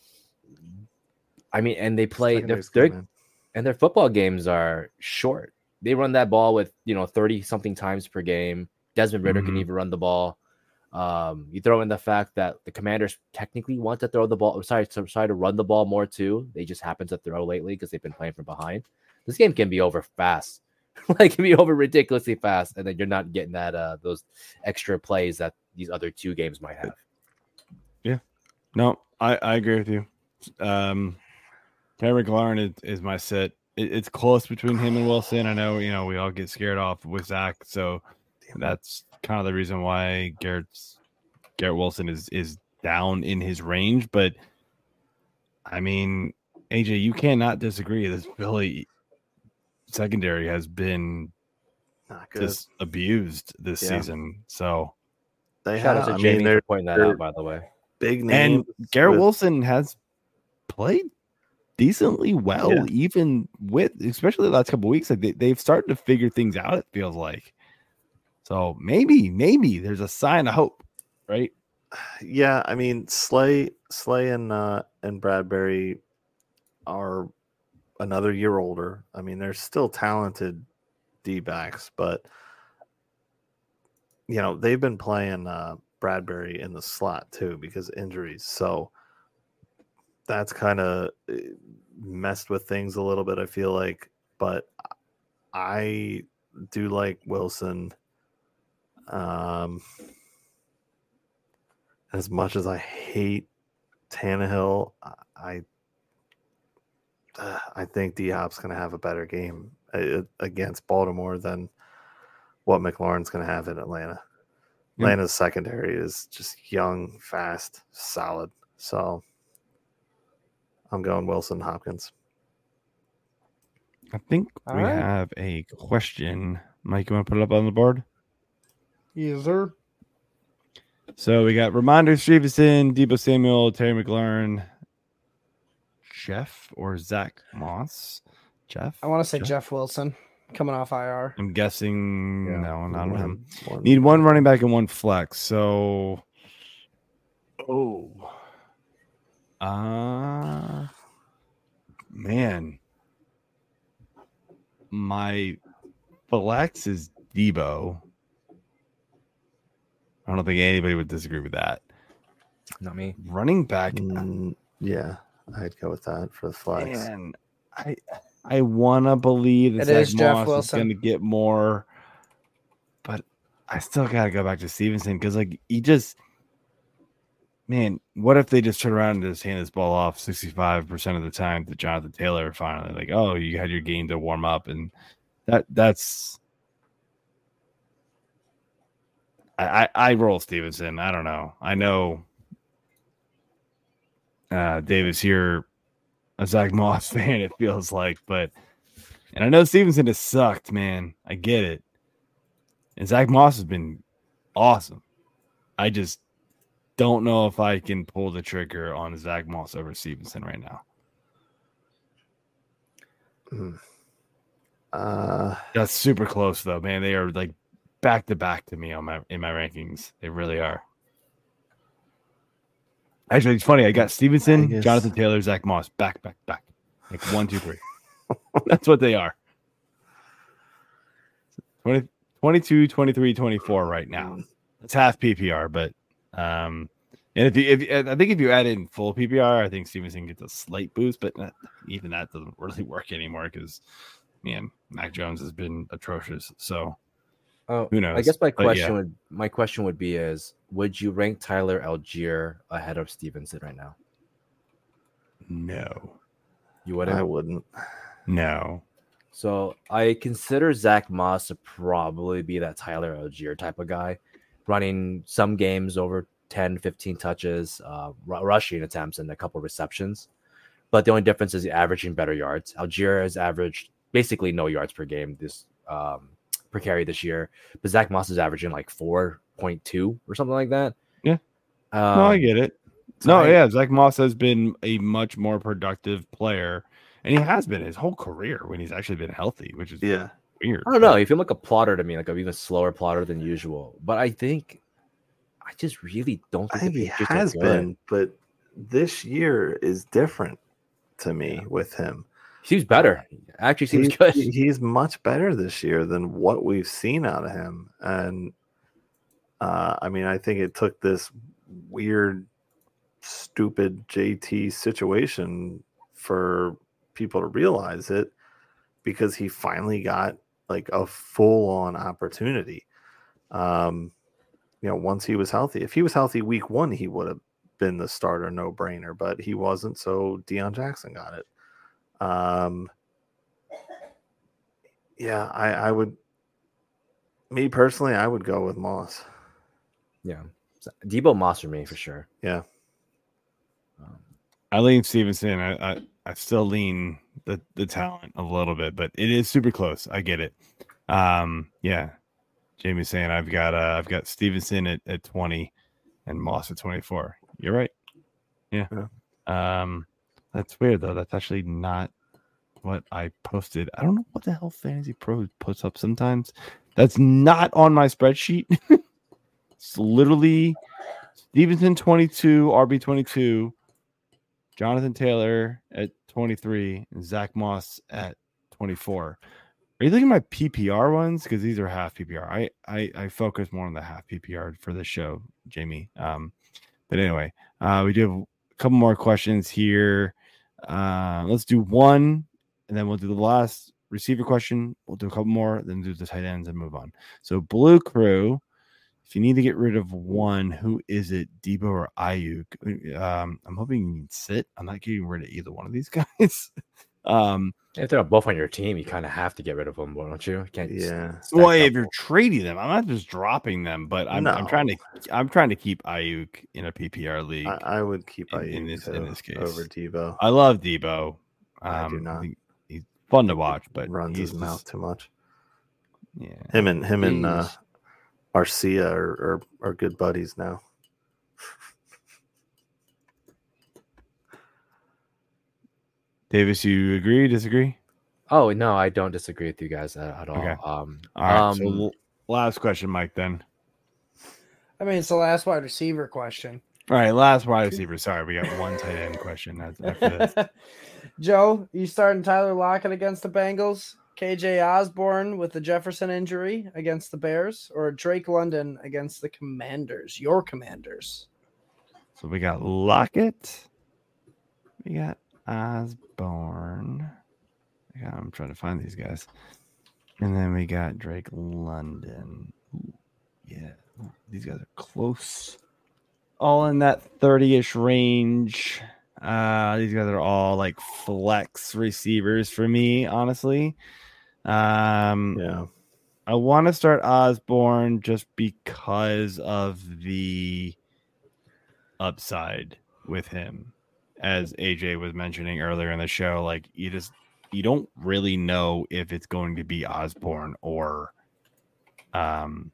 [SPEAKER 6] I mean, and they play. They're,
[SPEAKER 4] Secondary's good,
[SPEAKER 6] they're
[SPEAKER 4] man.
[SPEAKER 6] and their football games are short. They run that ball with, you know, thirty something times per game. Desmond Ritter can
[SPEAKER 2] Mhm.
[SPEAKER 6] even run the ball. Um, you throw in the fact that the Commanders technically want to throw the ball, or sorry, to, sorry to run the ball more too. They just happen to throw lately because they've been playing from behind. This game can be over fast. Like, it can be over ridiculously fast, and then you're not getting that uh those extra plays that these other two games might have.
[SPEAKER 2] No, I, I agree with you. Um, Terry McLaurin is, is my sit. It, it's close between him and Wilson. I know, you know, we all get scared off with Zach, so that's kind of the reason why Garrett's Garrett Wilson is is down in his range. But I mean, A J, you cannot disagree. This Philly secondary has been
[SPEAKER 4] Not good.
[SPEAKER 2] just abused this
[SPEAKER 4] Yeah.
[SPEAKER 2] season. So
[SPEAKER 4] They
[SPEAKER 6] Shout
[SPEAKER 4] have.
[SPEAKER 6] out to
[SPEAKER 4] I
[SPEAKER 6] Jamie
[SPEAKER 4] mean, they're
[SPEAKER 6] for pointing that
[SPEAKER 4] they're
[SPEAKER 6] out, by the way.
[SPEAKER 4] big
[SPEAKER 2] and
[SPEAKER 4] names.
[SPEAKER 2] Garrett
[SPEAKER 4] with-
[SPEAKER 2] Wilson has played decently well,
[SPEAKER 4] Yeah.
[SPEAKER 2] even with especially the last couple of weeks. Like they, they've started to figure things out, it feels like. So maybe, maybe there's a sign of hope, right?
[SPEAKER 4] Yeah, I mean, Slay, Slay, and uh, and Bradbury are another year older. I mean, they're still talented D backs, but you know they've been playing uh, Bradbury in the slot too because of injuries. So that's kind of messed with things a little bit. I feel like, but I do like Wilson. Um. As much as I hate Tannehill, I uh, I think D Hop's going to have a better game uh, against Baltimore than what McLaurin's going to have in Atlanta.
[SPEAKER 2] Yeah.
[SPEAKER 4] Atlanta's secondary is just young, fast, solid. So I'm going Wilson Hopkins.
[SPEAKER 2] I think
[SPEAKER 5] All
[SPEAKER 2] we
[SPEAKER 5] right.
[SPEAKER 2] have a question. Mike, you want to put it up on the board?
[SPEAKER 5] Yes, sir.
[SPEAKER 2] So we got Ramondre Stevenson, Debo Samuel, Terry McLaurin, Jeff or Zach Moss. Jeff?
[SPEAKER 5] I want to say
[SPEAKER 2] Jeff?
[SPEAKER 5] Jeff Wilson coming off I R.
[SPEAKER 2] I'm guessing
[SPEAKER 6] Yeah.
[SPEAKER 2] no, not
[SPEAKER 4] One-
[SPEAKER 2] him.
[SPEAKER 4] one-
[SPEAKER 2] Need one running back and one flex. So, oh, uh man, my flex is Debo. I don't think anybody would disagree with that.
[SPEAKER 6] Not me.
[SPEAKER 2] Running back,
[SPEAKER 4] Mm, yeah, I'd go with that for the flex.
[SPEAKER 2] man, I I want to believe that
[SPEAKER 5] It
[SPEAKER 2] Zach
[SPEAKER 5] is Jeff
[SPEAKER 2] Moss is
[SPEAKER 5] Wilson.
[SPEAKER 2] going to get more, but I still got to go back to Stevenson because like he just, man, what if they just turn around and just hand this ball off sixty-five percent of the time to Jonathan Taylor finally? Like, oh, you had your game to warm up, and that that's. I, I, I roll Stevenson. I don't know. I know uh, Davis, you're a Zach Moss fan, it feels like, but and I know Stevenson has sucked, man. I get it. And Zach Moss has been awesome. I just don't know if I can pull the trigger on Zach Moss over Stevenson right now.
[SPEAKER 4] Mm. Uh,
[SPEAKER 2] That's super close though, man. They are like back to back to me on my in my rankings. They really are. Actually, it's funny. I got Stevenson,
[SPEAKER 4] I guess-
[SPEAKER 2] Jonathan Taylor, Zach Moss, back, back, back. Like one, two, three. That's what they are. twenty, twenty-two, twenty-three, twenty-four right now. It's half P P R, but um, and if you, if I think if you add in full P P R, I think Stevenson gets a slight boost, but not, even that doesn't really work anymore because, man, Mac Jones has been atrocious. So
[SPEAKER 6] Oh,
[SPEAKER 2] who knows?
[SPEAKER 6] I guess my
[SPEAKER 2] But
[SPEAKER 6] question
[SPEAKER 2] yeah.
[SPEAKER 6] would my question would be is would you rank Tyler Algier ahead of Stevenson right now?
[SPEAKER 2] No,
[SPEAKER 6] You wouldn't.
[SPEAKER 4] I wouldn't.
[SPEAKER 2] no.
[SPEAKER 6] So I consider Zach Moss to probably be that Tyler Algier type of guy, running some games over ten, fifteen touches, uh, r- rushing attempts, and a couple receptions. But the only difference is averaging better yards. Algier has averaged basically no yards per game this um, per carry this year, but Zach Moss is averaging like four point two or something like that.
[SPEAKER 2] Yeah.
[SPEAKER 6] Um,
[SPEAKER 2] No, I get it.
[SPEAKER 6] so
[SPEAKER 2] No,
[SPEAKER 6] I-
[SPEAKER 2] yeah, Zach Moss has been a much more productive player, and he has been his whole career when he's actually been healthy, which is
[SPEAKER 4] Yeah.
[SPEAKER 2] weird.
[SPEAKER 6] I don't know. He feel like a plotter to me, like an even slower plotter than usual. But I think I just really don't
[SPEAKER 4] I
[SPEAKER 6] think,
[SPEAKER 4] think
[SPEAKER 6] the
[SPEAKER 4] he
[SPEAKER 6] Patriots are
[SPEAKER 4] has
[SPEAKER 6] good.
[SPEAKER 4] been, but this year is different to me with him.
[SPEAKER 6] Seems better. Actually, seems
[SPEAKER 4] He's,
[SPEAKER 6] good.
[SPEAKER 4] he's much better this year than what we've seen out of him. And uh, I mean, I think it took this weird, stupid J T situation for people to realize it because he finally got like a full on opportunity. Um, you know, once he was healthy, if he was healthy week one, he would have been the starter, no brainer, but he wasn't. So Deion Jackson got it. Um, yeah, I, I would, me personally, I would go with Moss.
[SPEAKER 6] Yeah. So, Debo Moss for me for sure.
[SPEAKER 4] Yeah.
[SPEAKER 6] Um,
[SPEAKER 2] I lean Stevenson. I, I I still lean the the talent a little bit, but it is super close. I get it. Um, yeah. Jamie's saying I've got uh, I've got Stevenson at, at twenty and Moss at twenty-four. You're right. Yeah. Um, that's weird though. That's actually not what I posted. I don't know what the hell Fantasy Pro puts up sometimes. That's not on my spreadsheet. It's literally Stevenson twenty-two, R B twenty-two, Jonathan Taylor at twenty-three, and Zach Moss at twenty-four. Are you looking at my P P R ones? Because these are half P P R. I, I I focus more on the half P P R for this show, Jamie. Um, but anyway, uh, we do have a couple more questions here. Uh, let's do one, and then we'll do the last receiver question. We'll do a couple more, then do the tight ends and move on. So Blue Crew, if you need to get rid of one, who is it, Debo or Ayuk? Um, I'm hoping you can sit. I'm not getting rid of either one of these guys. um,
[SPEAKER 6] if they're both on your team, you kind of have to get rid of them, don't you? You can't just
[SPEAKER 4] Yeah.
[SPEAKER 6] stack
[SPEAKER 2] well,
[SPEAKER 6] up
[SPEAKER 2] if you're
[SPEAKER 6] both.
[SPEAKER 2] trading them, I'm not just dropping them, but I'm, I'm trying to
[SPEAKER 4] No.
[SPEAKER 2] I'm trying to keep Ayuk in a P P R league.
[SPEAKER 4] I, I would keep
[SPEAKER 2] in-
[SPEAKER 4] Ayuk
[SPEAKER 2] in this- in
[SPEAKER 4] too,
[SPEAKER 2] this case.
[SPEAKER 4] over Debo.
[SPEAKER 2] I love Debo.
[SPEAKER 4] I do
[SPEAKER 2] Um,
[SPEAKER 4] not.
[SPEAKER 2] think he's fun to watch, but
[SPEAKER 4] Runs
[SPEAKER 2] he's
[SPEAKER 4] his mouth too much.
[SPEAKER 2] Yeah,
[SPEAKER 4] Him and him and uh,
[SPEAKER 6] Jeez.
[SPEAKER 4] Arcia are, are are good buddies now.
[SPEAKER 2] Davis, you agree? Disagree?
[SPEAKER 6] Oh no, I don't disagree with you guys at, at all.
[SPEAKER 2] Okay.
[SPEAKER 6] Um,
[SPEAKER 2] All right.
[SPEAKER 6] um,
[SPEAKER 2] so l- last question, Mike. Then.
[SPEAKER 5] I mean, it's the last wide receiver question.
[SPEAKER 2] All right, last wide receiver. Sorry, we got one tight end question after this.
[SPEAKER 5] Joe, you starting Tyler Lockett against the Bengals? K J Osborne with the Jefferson injury against the Bears, or Drake London against the Commanders? Your Commanders.
[SPEAKER 2] So we got Lockett. We got Osborne. Yeah, I'm trying to find these guys. And then we got Drake London. Ooh, yeah, ooh, these guys are close. All in that thirty-ish range. Uh, these guys are all like flex receivers for me, honestly. Um,
[SPEAKER 4] Yeah.
[SPEAKER 2] I want to start Osborne just because of the upside with him. as A J was mentioning earlier in the show, like you just you don't really know if it's going to be Osborne or um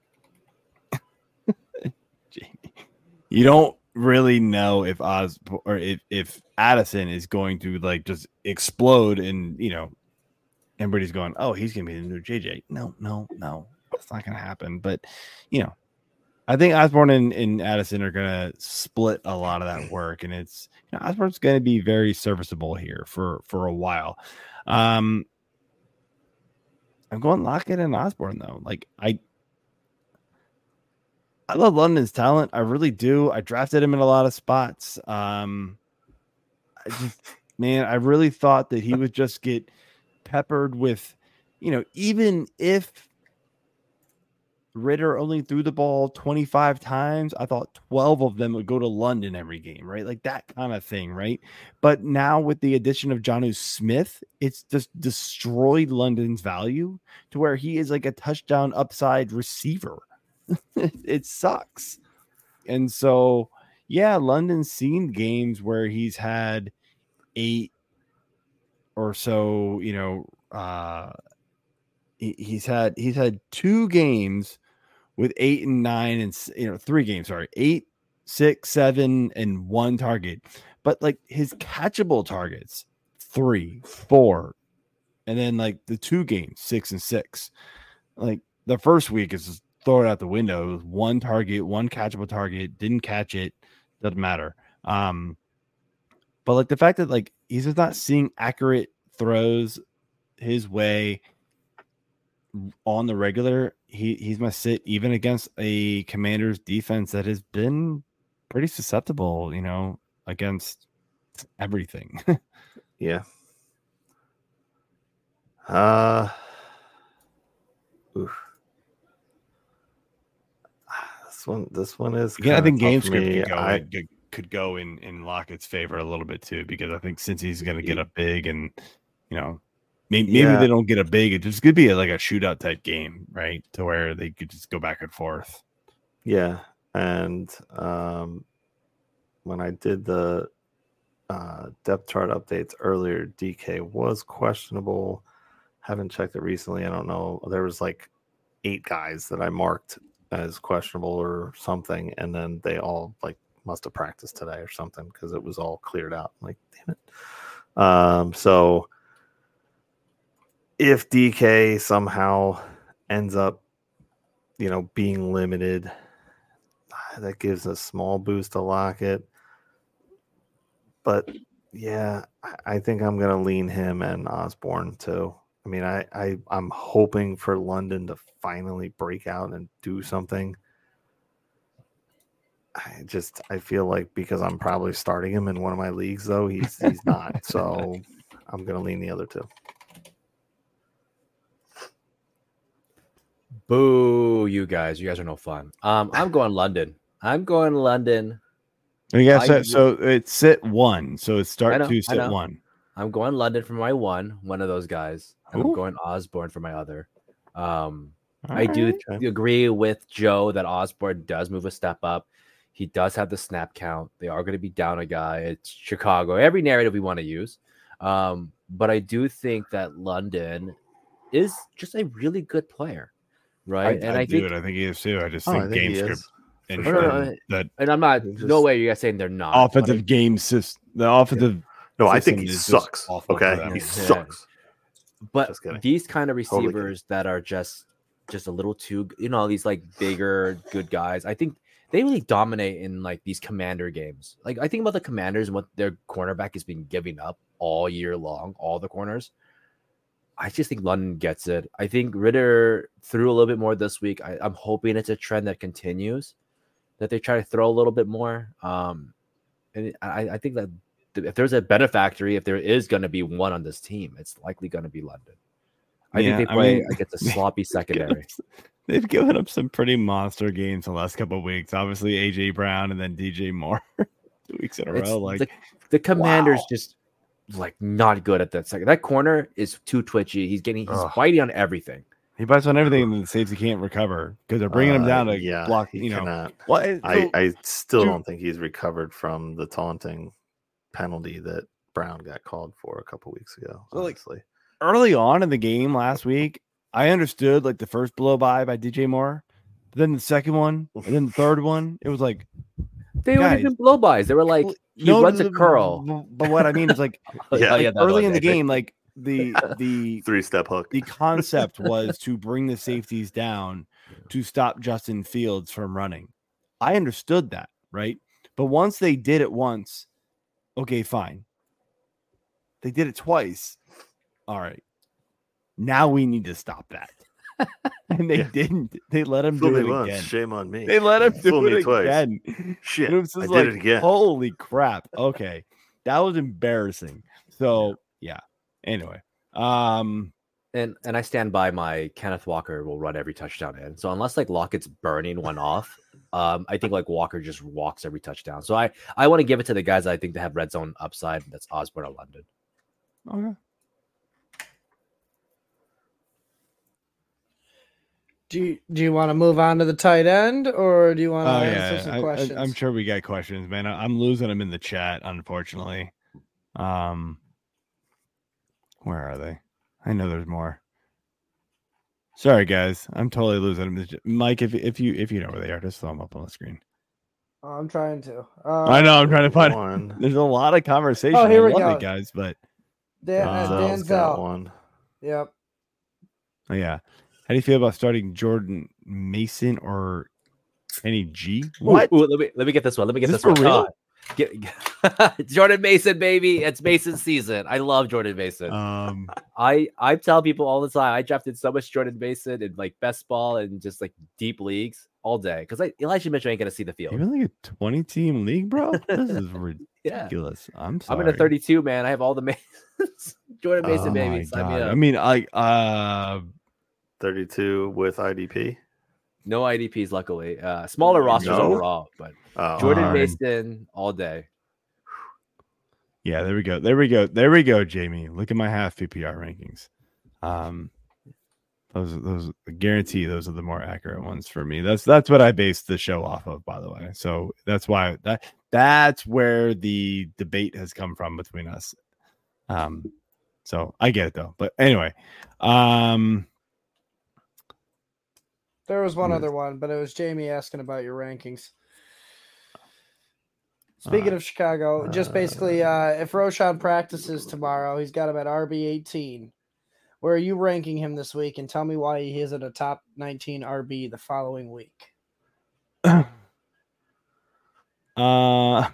[SPEAKER 2] you don't really know if Os or if, if Addison is going to like just explode and you know everybody's going, oh, he's gonna be the new J J. No, no, no, that's not gonna happen. But you know, I think Osborne and, and Addison are gonna split a lot of that work, and it's you know, Osborne's gonna be very serviceable here for for a while. Um, I'm going Lockett and Osborne though. Like I. I love London's talent. I really do. I drafted him in a lot of spots. Um, I just, man, I really thought that he would just get peppered with, you know, even if Ritter only threw the ball twenty-five times, I thought twelve of them would go to London every game, right? Like that kind of thing, right? But now with the addition of Jonnu Smith, it's just destroyed London's value to where he is like a touchdown upside receiver. It sucks. And so, yeah, London's seen games where he's had eight or so, you know, uh, he, he's had, he's had two games with eight and nine and, you know, three games, sorry, eight, six, seven, and one target, but like his catchable targets, three, four, and then like the two games, six and six, like the first week is just throw it out the window. It was one target, one catchable target, didn't catch it, doesn't matter. Um, but like the fact that like he's just not seeing accurate throws his way on the regular, he he's must sit even against a Commanders defense that has been pretty susceptible, you know, against everything.
[SPEAKER 4] Yeah. Uh oof. This one, this one is.
[SPEAKER 2] Yeah, I think game
[SPEAKER 4] tough for
[SPEAKER 2] script
[SPEAKER 4] me.
[SPEAKER 2] could go,
[SPEAKER 4] I-
[SPEAKER 2] could, could go in, in Lockett's favor a little bit too, because I think since he's going to get a big and, you know, maybe, maybe
[SPEAKER 4] Yeah.
[SPEAKER 2] they don't get a big, it just could be a, like a shootout type game, right? To where they could just go back and forth.
[SPEAKER 4] Yeah, and um, when I did the uh, depth chart updates earlier, D K was questionable. Haven't checked it recently. I don't know. There was like eight guys that I marked as questionable or something, and then they all like must have practiced today or something because it was all cleared out. I'm like, damn it. Um, so if D K somehow ends up, you know, being limited, that gives a small boost to Lockett. But yeah, I- I think I'm gonna lean him and Osborne too. I mean, I, I I'm hoping for London to finally break out and do something. I just I feel like because I'm probably starting him in one of my leagues, though he's he's not. So I'm gonna lean the other two.
[SPEAKER 6] Boo, you guys. You guys are no fun. Um, I'm going London. I'm going London.
[SPEAKER 2] Yeah,
[SPEAKER 6] I
[SPEAKER 2] so,
[SPEAKER 6] would-
[SPEAKER 2] so it's sit one. So it's
[SPEAKER 6] I
[SPEAKER 2] start
[SPEAKER 6] know,
[SPEAKER 2] two,
[SPEAKER 6] I
[SPEAKER 2] sit
[SPEAKER 6] know.
[SPEAKER 2] one.
[SPEAKER 6] I'm going London for my one, one of those guys. And I'm
[SPEAKER 2] Ooh.
[SPEAKER 6] going Osborne for my other. Um,
[SPEAKER 2] All
[SPEAKER 6] I do
[SPEAKER 2] right.
[SPEAKER 4] Okay.
[SPEAKER 6] agree with Joe that Osborne does move a step up. He does have the snap count. They are going to be down a guy. It's Chicago. Every narrative we want to use. Um, but I do think that London is just a really good player, right?
[SPEAKER 2] I,
[SPEAKER 6] and
[SPEAKER 2] I,
[SPEAKER 6] I
[SPEAKER 2] do
[SPEAKER 6] think,
[SPEAKER 2] it. I think he is too. I just
[SPEAKER 4] Oh,
[SPEAKER 2] think,
[SPEAKER 4] I think
[SPEAKER 2] game
[SPEAKER 4] he
[SPEAKER 2] script
[SPEAKER 4] is.
[SPEAKER 2] and
[SPEAKER 4] For
[SPEAKER 6] sure.
[SPEAKER 2] and that
[SPEAKER 6] and I'm not,
[SPEAKER 4] It's
[SPEAKER 6] no
[SPEAKER 4] just-
[SPEAKER 6] way you guys saying they're not. but I-
[SPEAKER 2] offensive game system, the offensive.
[SPEAKER 4] No, I think
[SPEAKER 2] system
[SPEAKER 4] he
[SPEAKER 2] is just
[SPEAKER 4] sucks.
[SPEAKER 2] awful for
[SPEAKER 4] Okay,
[SPEAKER 2] them.
[SPEAKER 4] he
[SPEAKER 6] Yeah.
[SPEAKER 4] sucks.
[SPEAKER 6] But
[SPEAKER 4] Just kidding.
[SPEAKER 6] these kind of
[SPEAKER 4] Totally kidding.
[SPEAKER 6] receivers that are just just a little too, you know, these like bigger good guys, I think they really dominate in like these commander games. Like I think about the Commanders and what their cornerback has been giving up all year long, all the corners. I just think London gets it. I think Ritter threw a little bit more this week. I, I'm hoping it's a trend that continues, that they try to throw a little bit more. Um, and I, I think that if there's a benefactory, if there is going to be one on this team, it's likely going to be London. I
[SPEAKER 2] Yeah,
[SPEAKER 6] think they
[SPEAKER 2] I
[SPEAKER 6] play
[SPEAKER 2] mean,
[SPEAKER 6] against a sloppy secondary.
[SPEAKER 2] They've given up some pretty monster games the last couple of weeks. Obviously, A J Brown and then D J Moore two weeks in a
[SPEAKER 6] It's
[SPEAKER 2] row. Like
[SPEAKER 6] the, the Commanders
[SPEAKER 2] wow.
[SPEAKER 6] just like not good at that second. That corner is too twitchy. He's getting he's
[SPEAKER 4] Ugh.
[SPEAKER 6] biting on everything.
[SPEAKER 2] he bites on everything, and the safety can't recover because they're bringing him
[SPEAKER 4] Uh,
[SPEAKER 2] down to
[SPEAKER 4] yeah,
[SPEAKER 2] block.
[SPEAKER 4] he
[SPEAKER 2] You know,
[SPEAKER 4] cannot.
[SPEAKER 2] well, it-
[SPEAKER 4] I,
[SPEAKER 2] so-
[SPEAKER 4] I still
[SPEAKER 2] dude-
[SPEAKER 4] don't think he's recovered from the taunting penalty that Brown got called for a couple weeks ago.
[SPEAKER 2] So, like,
[SPEAKER 4] honestly,
[SPEAKER 2] early on in the game last week, I understood like the first blow by by D J Moore, but then the second one, and then the third one, it was like
[SPEAKER 6] They weren't
[SPEAKER 2] guys,
[SPEAKER 6] even blow-bys. They were like, he
[SPEAKER 2] no,
[SPEAKER 6] runs a
[SPEAKER 2] the-
[SPEAKER 6] curl.
[SPEAKER 2] But what I mean is like,
[SPEAKER 4] Yeah.
[SPEAKER 2] like,
[SPEAKER 6] yeah, that
[SPEAKER 2] early
[SPEAKER 6] one,
[SPEAKER 2] in the
[SPEAKER 6] I think.
[SPEAKER 2] game, like the the
[SPEAKER 4] three step hook.
[SPEAKER 2] the concept was to bring the safeties down to stop Justin Fields from running. I understood that, right? But once they did it once, okay, fine. They did it twice. All right. Now we need to stop that. And they
[SPEAKER 4] Yeah.
[SPEAKER 2] didn't. They let him
[SPEAKER 4] Fool
[SPEAKER 2] do
[SPEAKER 4] me
[SPEAKER 2] it
[SPEAKER 4] once,
[SPEAKER 2] again.
[SPEAKER 4] shame on me.
[SPEAKER 2] They let him
[SPEAKER 4] Fool
[SPEAKER 2] do
[SPEAKER 4] me
[SPEAKER 2] it
[SPEAKER 4] twice.
[SPEAKER 2] again.
[SPEAKER 4] Shit,
[SPEAKER 2] And it was
[SPEAKER 4] I
[SPEAKER 2] just
[SPEAKER 4] did
[SPEAKER 2] like,
[SPEAKER 4] it again.
[SPEAKER 2] holy crap. Okay. That was embarrassing. So yeah. Anyway. Um
[SPEAKER 6] And and I stand by my Kenneth Walker will run every touchdown in. So unless like Lockett's burning one off, um, I think like Walker just walks every touchdown. So I I want to give it to the guys I think that have red zone upside. That's Osborne or London.
[SPEAKER 2] okay.
[SPEAKER 5] Do you do you want to move on to the tight end, or do you want to
[SPEAKER 2] Oh
[SPEAKER 5] answer
[SPEAKER 2] yeah,
[SPEAKER 5] some
[SPEAKER 2] I,
[SPEAKER 5] questions?
[SPEAKER 2] I, am sure we got questions, man. I, I'm losing them in the chat, unfortunately. Um, where are they? I know there's more. Sorry, guys, I'm totally losing them. Mike, if if you if you know where they are, just throw them up on the screen.
[SPEAKER 5] Oh, I'm trying to. Uh,
[SPEAKER 2] I know I'm trying to find.
[SPEAKER 4] one.
[SPEAKER 2] There's a lot of conversation.
[SPEAKER 5] Oh, here
[SPEAKER 2] I
[SPEAKER 5] we
[SPEAKER 2] love
[SPEAKER 5] go.
[SPEAKER 2] it, guys. But
[SPEAKER 5] Dan, uh,
[SPEAKER 4] Denzel's got
[SPEAKER 5] Denzel.
[SPEAKER 4] one.
[SPEAKER 5] Yep.
[SPEAKER 2] oh, yeah, how do you feel about starting Jordan Mason or Kenny G? What?
[SPEAKER 6] Ooh, ooh, let me let me get this one. Let me get
[SPEAKER 2] Is this
[SPEAKER 6] this,
[SPEAKER 2] for
[SPEAKER 6] one.
[SPEAKER 2] real?
[SPEAKER 6] Ah, get, get- Jordan Mason, baby. It's Mason season. I love Jordan Mason.
[SPEAKER 2] Um,
[SPEAKER 6] I I tell people all the time. I drafted so much Jordan Mason in like best ball and just like deep leagues all day because like Elijah Mitchell ain't gonna see the field.
[SPEAKER 2] even like a twenty team league, bro. This is
[SPEAKER 6] Yeah.
[SPEAKER 2] ridiculous. I'm
[SPEAKER 6] I'm
[SPEAKER 2] sorry.
[SPEAKER 6] in a thirty-two, man. I have all the Masons. Jordan Mason,
[SPEAKER 2] Oh
[SPEAKER 6] baby.
[SPEAKER 2] my
[SPEAKER 6] Sign me
[SPEAKER 2] God.
[SPEAKER 6] up.
[SPEAKER 2] I mean, I uh,
[SPEAKER 4] thirty-two with I D P.
[SPEAKER 6] No I D Ps, luckily. Uh, smaller rosters
[SPEAKER 4] No?
[SPEAKER 6] overall, but
[SPEAKER 4] Oh,
[SPEAKER 6] Jordan
[SPEAKER 2] Darn.
[SPEAKER 6] Mason all day.
[SPEAKER 2] yeah, there we go. There we go. There we go, Jamie. Look at my half P P R rankings. Um, those those I guarantee those are the more accurate ones for me. That's that's what I based the show off of, by the way. So that's why that that's where the debate has come from between us. Um, so I get it though. But anyway, um,
[SPEAKER 5] There was one
[SPEAKER 2] Hmm.
[SPEAKER 5] other one, but it was Jamie asking about your rankings. Speaking
[SPEAKER 2] Uh,
[SPEAKER 5] of Chicago, just basically, uh, if Roshan practices tomorrow, he's got him at R B eighteen. Where are you ranking him this week? And tell me why he isn't a top nineteen R B the following week.
[SPEAKER 2] uh,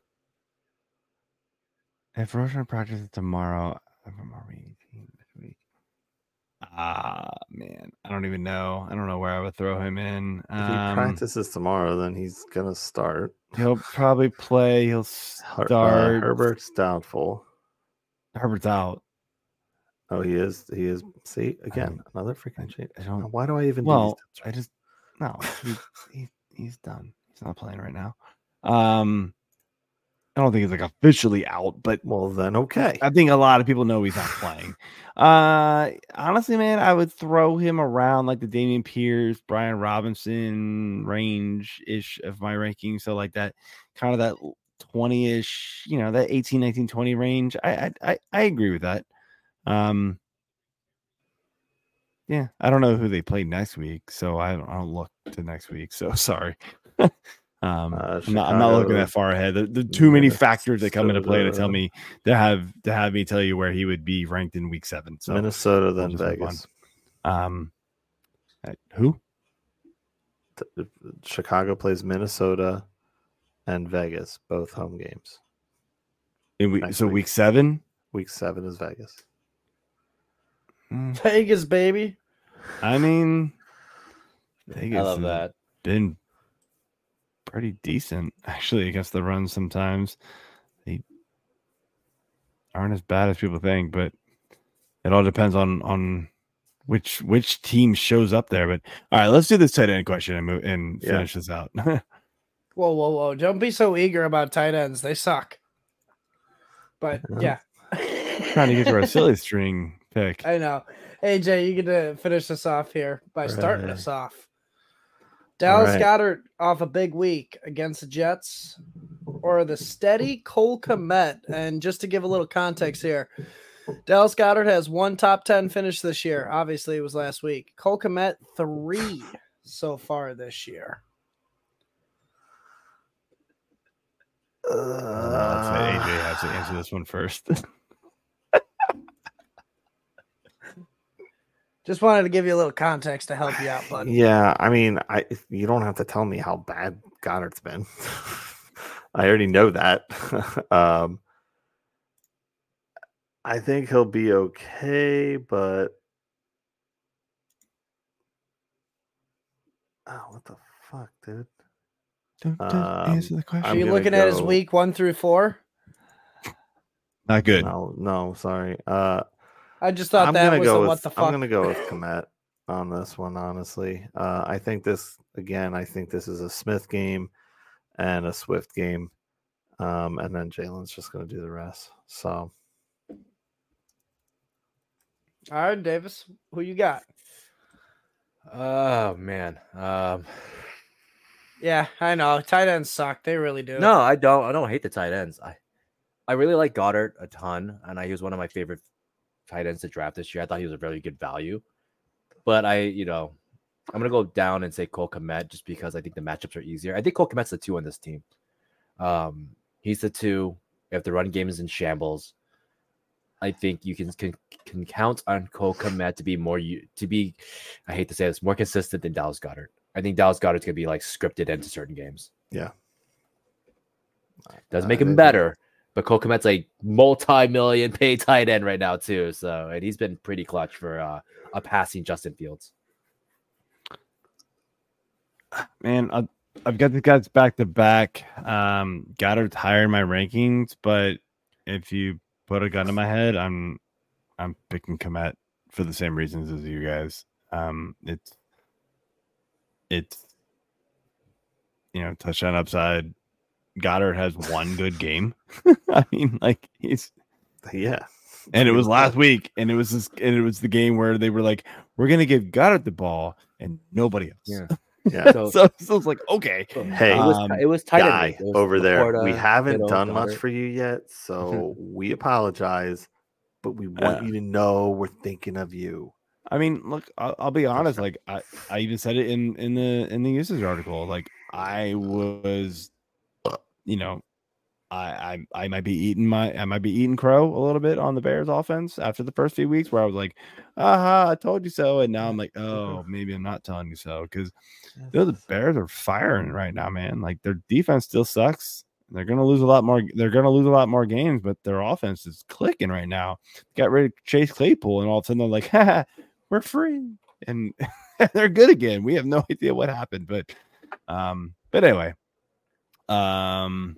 [SPEAKER 2] if Roshan practices tomorrow, are we eighteen this week? Ah, man, I don't even know. I don't know where I would throw him in.
[SPEAKER 4] if he
[SPEAKER 2] Um,
[SPEAKER 4] practices tomorrow, then he's gonna start.
[SPEAKER 2] he'll probably play. He'll
[SPEAKER 4] Her- uh,
[SPEAKER 2] start.
[SPEAKER 4] Herbert's doubtful.
[SPEAKER 2] Herbert's out.
[SPEAKER 4] Oh, he is. He is. See again,
[SPEAKER 2] don't-
[SPEAKER 4] another freaking change.
[SPEAKER 2] I don't.
[SPEAKER 4] Why do I even?
[SPEAKER 2] Well,
[SPEAKER 4] do these
[SPEAKER 2] I just no. He, he he's done. He's not playing right now. Um, I don't think he's like officially out, but
[SPEAKER 4] well, then okay.
[SPEAKER 2] I think a lot of people know he's not playing. Uh, honestly, man, I would throw him around like the Damian Pierce, Brian Robinson range ish of my ranking. So like that kind of that twenty ish, you know, that eighteen, nineteen, twenty range. I, I, I, I agree with that. Um, yeah, I don't know who they play next week, so I don't, I don't look to next week. So sorry. Um,
[SPEAKER 4] Uh,
[SPEAKER 2] I'm, not, I'm not looking
[SPEAKER 4] Chicago,
[SPEAKER 2] that far ahead. There, there are too many factors that come into play to
[SPEAKER 4] Minnesota.
[SPEAKER 2] tell me to have to have me tell you where he would be ranked in week seven. So
[SPEAKER 4] Minnesota,
[SPEAKER 2] I'll
[SPEAKER 4] then
[SPEAKER 2] just move
[SPEAKER 4] Vegas.
[SPEAKER 2] um, uh, who?
[SPEAKER 4] Th- Chicago plays Minnesota and Vegas, both home games.
[SPEAKER 2] In week,
[SPEAKER 4] Next
[SPEAKER 2] so
[SPEAKER 4] week.
[SPEAKER 2] week seven.
[SPEAKER 4] Week seven is Vegas.
[SPEAKER 2] Mm,
[SPEAKER 5] Vegas, baby.
[SPEAKER 2] I mean, Vegas
[SPEAKER 6] I love
[SPEAKER 2] has
[SPEAKER 6] that.
[SPEAKER 2] Been pretty decent actually against the run. Sometimes they aren't as bad as people think, but it all depends on on which which team shows up there. But all right, let's do this tight end question and move and
[SPEAKER 4] Yeah.
[SPEAKER 2] finish this out.
[SPEAKER 5] Whoa, whoa, whoa. Don't be so eager about tight ends. They suck. But
[SPEAKER 4] Yeah.
[SPEAKER 5] yeah.
[SPEAKER 2] Trying to get to our silly string pick.
[SPEAKER 5] I know. A J, you get to finish this off here by starting
[SPEAKER 4] Right.
[SPEAKER 5] us off. Dallas
[SPEAKER 4] right.
[SPEAKER 5] Goddard off a big week against the Jets. or the steady Cole Kmet? And just to give a little context here, Dallas Goedert has one top ten finish this year. Obviously, it was last week. Cole Kmet, three so far this year.
[SPEAKER 2] Uh, I'll say A J has to answer this one first.
[SPEAKER 5] Just wanted to give you a little context to help you out, bud.
[SPEAKER 4] Yeah, I mean, I you don't have to tell me how bad Goddard's been. I already know that. um, I think he'll be okay, but oh, what the fuck, dude?
[SPEAKER 2] Don't, don't
[SPEAKER 4] Um,
[SPEAKER 2] answer the question.
[SPEAKER 5] Are
[SPEAKER 4] I'm
[SPEAKER 5] you
[SPEAKER 4] gonna
[SPEAKER 5] looking at his
[SPEAKER 4] go-
[SPEAKER 5] week one through four?
[SPEAKER 2] Not good.
[SPEAKER 4] No, no, sorry. Uh,
[SPEAKER 5] I just thought
[SPEAKER 4] I'm
[SPEAKER 5] that
[SPEAKER 4] gonna
[SPEAKER 5] was
[SPEAKER 4] go
[SPEAKER 5] a
[SPEAKER 4] with,
[SPEAKER 5] what the fuck.
[SPEAKER 4] I'm gonna go with Komet on this one, honestly. Uh, I think this again. I think this is a Smith game and a Swift game, um, and then Jalen's just gonna do the rest. So
[SPEAKER 5] All right, Davis, who you got?
[SPEAKER 6] Oh man. Um,
[SPEAKER 5] Yeah, I know. Tight ends suck. They really do.
[SPEAKER 6] no, I don't. I don't hate the tight ends. I, I really like Goddard a ton, and I, he was one of my favorite tight ends to draft this year. I thought he was a very good value, but I, you know, I'm gonna go down and say Cole Kmet just because I think the matchups are easier. I think Cole Kmet's the two on this team. Um, he's the two. If the run game is in shambles, I think you can can, can count on Cole Kmet to be more you to be. I hate to say this, more consistent than Dallas Goedert. I think Dallas Goedert's gonna be like scripted into certain games.
[SPEAKER 4] yeah,
[SPEAKER 6] Doesn't
[SPEAKER 4] Uh,
[SPEAKER 6] make him
[SPEAKER 4] they-
[SPEAKER 6] better, but Cole Kmet's a multi-million paid tight end right now too. So, and he's been pretty clutch for uh, a passing Justin Fields.
[SPEAKER 2] Man, I, I've got the guys back to back. Um, Goddard's higher in my rankings, but if you put a gun to my head, I'm I'm picking Komet for the same reasons as you guys. Um, it's it's you know touchdown upside. Goddard has one good game. I mean, like he's
[SPEAKER 4] yeah.
[SPEAKER 2] and it was last week, and it was this, and it was the game where they were like, "We're gonna give Goddard the ball and nobody else."
[SPEAKER 6] Yeah.
[SPEAKER 4] Yeah.
[SPEAKER 6] So,
[SPEAKER 2] so, so it's like, okay,
[SPEAKER 4] Hey,
[SPEAKER 6] it was
[SPEAKER 2] um,
[SPEAKER 6] it was tight end
[SPEAKER 4] guy
[SPEAKER 6] week. It was
[SPEAKER 4] over there.
[SPEAKER 6] Laporta,
[SPEAKER 4] We haven't
[SPEAKER 6] Kittle,
[SPEAKER 4] done much
[SPEAKER 6] Goddard.
[SPEAKER 4] for you yet, so we apologize, but we want
[SPEAKER 2] Uh,
[SPEAKER 4] you to know we're thinking of you.
[SPEAKER 2] I mean, look, I'll, I'll be honest. Like, I, I even said it in in the in the usage article. Like, I was, you know, I I I might be eating my I might be eating crow a little bit on the Bears offense after the first few weeks, where I was like, aha, I told you so, and now I'm like, oh, maybe I'm not telling you so, because you know, the Bears are firing right now, man. Like, their defense still sucks. They're gonna lose a lot more. They're gonna lose a lot more games, but their offense is clicking right now. Got rid of Chase Claypool, and all of a sudden they're like, ha, we're free, and they're good again. We have no idea what happened, but um, but anyway, um,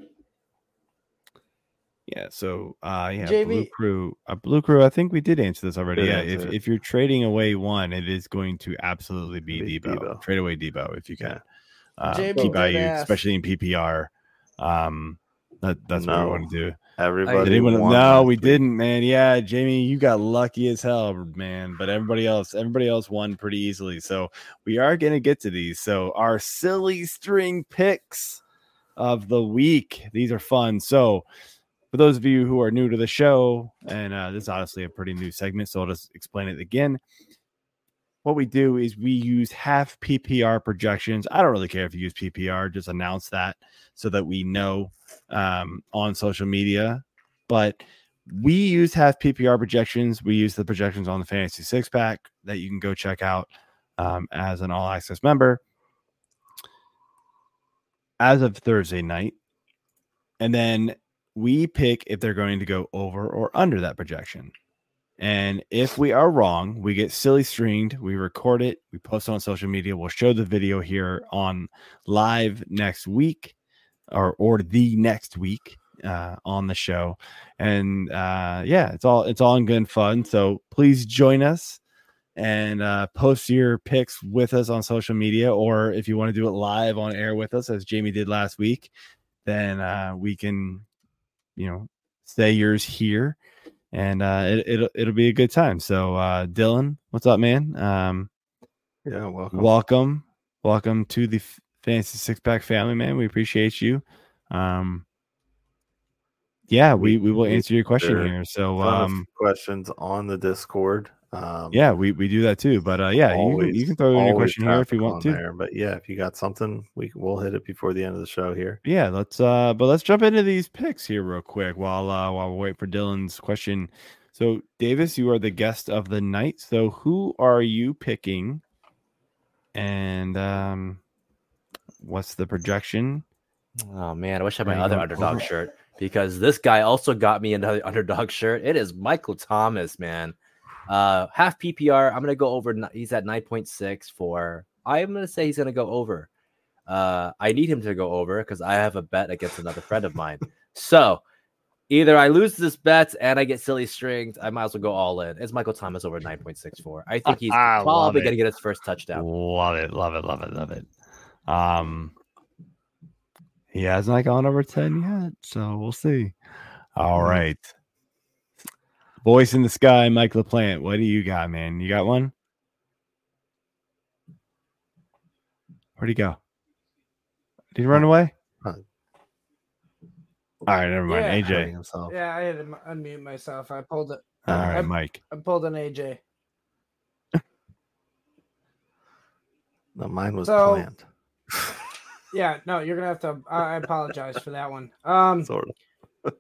[SPEAKER 2] yeah. So uh, yeah,
[SPEAKER 5] J V
[SPEAKER 2] Blue Crew, uh, Blue Crew. I think we did answer this already.
[SPEAKER 4] Did
[SPEAKER 2] Yeah,
[SPEAKER 4] answer
[SPEAKER 2] if
[SPEAKER 4] it.
[SPEAKER 2] if you're trading away one, it is going to absolutely be,
[SPEAKER 4] Be
[SPEAKER 2] Debo.
[SPEAKER 4] Debo.
[SPEAKER 2] Trade away Debo if you can.
[SPEAKER 4] Yeah.
[SPEAKER 2] Um,
[SPEAKER 5] J B
[SPEAKER 2] keep
[SPEAKER 5] did
[SPEAKER 2] value,
[SPEAKER 5] ask-
[SPEAKER 2] especially in P P R. Um, that, that's what
[SPEAKER 4] No.
[SPEAKER 2] we want to do.
[SPEAKER 4] Everybody.
[SPEAKER 2] Did anyone?
[SPEAKER 4] won
[SPEAKER 2] No,
[SPEAKER 4] last
[SPEAKER 2] we
[SPEAKER 4] week.
[SPEAKER 2] didn't, man. Yeah, Jamie, you got lucky as hell, man. But everybody else, everybody else won pretty easily. So we are going to get to these. So our silly string picks of the week. These are fun. So for those of you who are new to the show, and uh, this is honestly a pretty new segment, so I'll just explain it again. What we do is we use half P P R projections. I don't really care if you use P P R, just announce that so that we know um, on social media. But we use half P P R projections. We use the projections on the Fantasy Six Pack that you can go check out um, as an all access member as of Thursday night. And then we pick if they're going to go over or under that projection. And if we are wrong, we get silly stringed, we record it, we post it on social media. We'll show the video here on live next week or or the next week uh, on the show. And uh, yeah, it's all it's all in good fun. So please join us and uh, post your picks with us on social media, or if you want to do it live on air with us, as Jamie did last week, then uh, we can, you know, say yours here. And uh, it, it'll it'll be a good time. So, uh, Dylan, what's up, man? Um,
[SPEAKER 4] Yeah, welcome.
[SPEAKER 2] welcome, welcome to the F- Fantasy Six Pack family, man. We appreciate you. Um, yeah, we, we will answer your question
[SPEAKER 4] There-
[SPEAKER 2] here. So
[SPEAKER 4] ton of
[SPEAKER 2] um,
[SPEAKER 4] questions on the Discord. Um,
[SPEAKER 2] yeah, we, we do that too. But uh, yeah, you can, you can throw in your
[SPEAKER 4] always
[SPEAKER 2] question here if you
[SPEAKER 4] traffic
[SPEAKER 2] want
[SPEAKER 4] on
[SPEAKER 2] to.
[SPEAKER 4] there. But yeah, if you got something, we we'll hit it before the end of the show here.
[SPEAKER 2] Yeah, let's uh but let's jump into these picks here real quick while uh while we wait for Dylan's question. So Davis, you are the guest of the night. So who are you picking? And um what's the projection?
[SPEAKER 6] Oh man, I wish I had my
[SPEAKER 2] Are you
[SPEAKER 6] other
[SPEAKER 2] going
[SPEAKER 6] underdog
[SPEAKER 2] over?
[SPEAKER 6] shirt because this guy also got me another underdog shirt. It is Michael Thomas, man. Uh, half P P R. I'm gonna go over. ni- He's at nine point six for. I'm gonna say he's gonna go over. Uh, I need him to go over because I have a bet against another friend of mine. So either I lose this bet and I get silly strings, I might as well go all in. It's Michael Thomas over nine point six four. I think he's
[SPEAKER 2] I love
[SPEAKER 6] probably
[SPEAKER 2] it.
[SPEAKER 6] gonna get his first touchdown.
[SPEAKER 2] Love it, love it, love it, love it. Um he hasn't like gone over ten yet, so we'll see. All
[SPEAKER 4] Mhm.
[SPEAKER 2] right. Voice in the sky, Mike LaPlante. What do you got, man? You got one? Where'd he go? Did he run away?
[SPEAKER 4] Uh,
[SPEAKER 2] All right, never mind.
[SPEAKER 5] Yeah.
[SPEAKER 2] A J.
[SPEAKER 4] hurting himself.
[SPEAKER 5] Yeah, I had to m- unmute myself. I pulled it.
[SPEAKER 2] All right,
[SPEAKER 5] I'm-
[SPEAKER 2] Mike.
[SPEAKER 5] I pulled an A J.
[SPEAKER 4] No, mine was
[SPEAKER 5] So-
[SPEAKER 4] planned.
[SPEAKER 5] Yeah, no, you're gonna have to. I I apologize for that one. Um,
[SPEAKER 4] Sort of.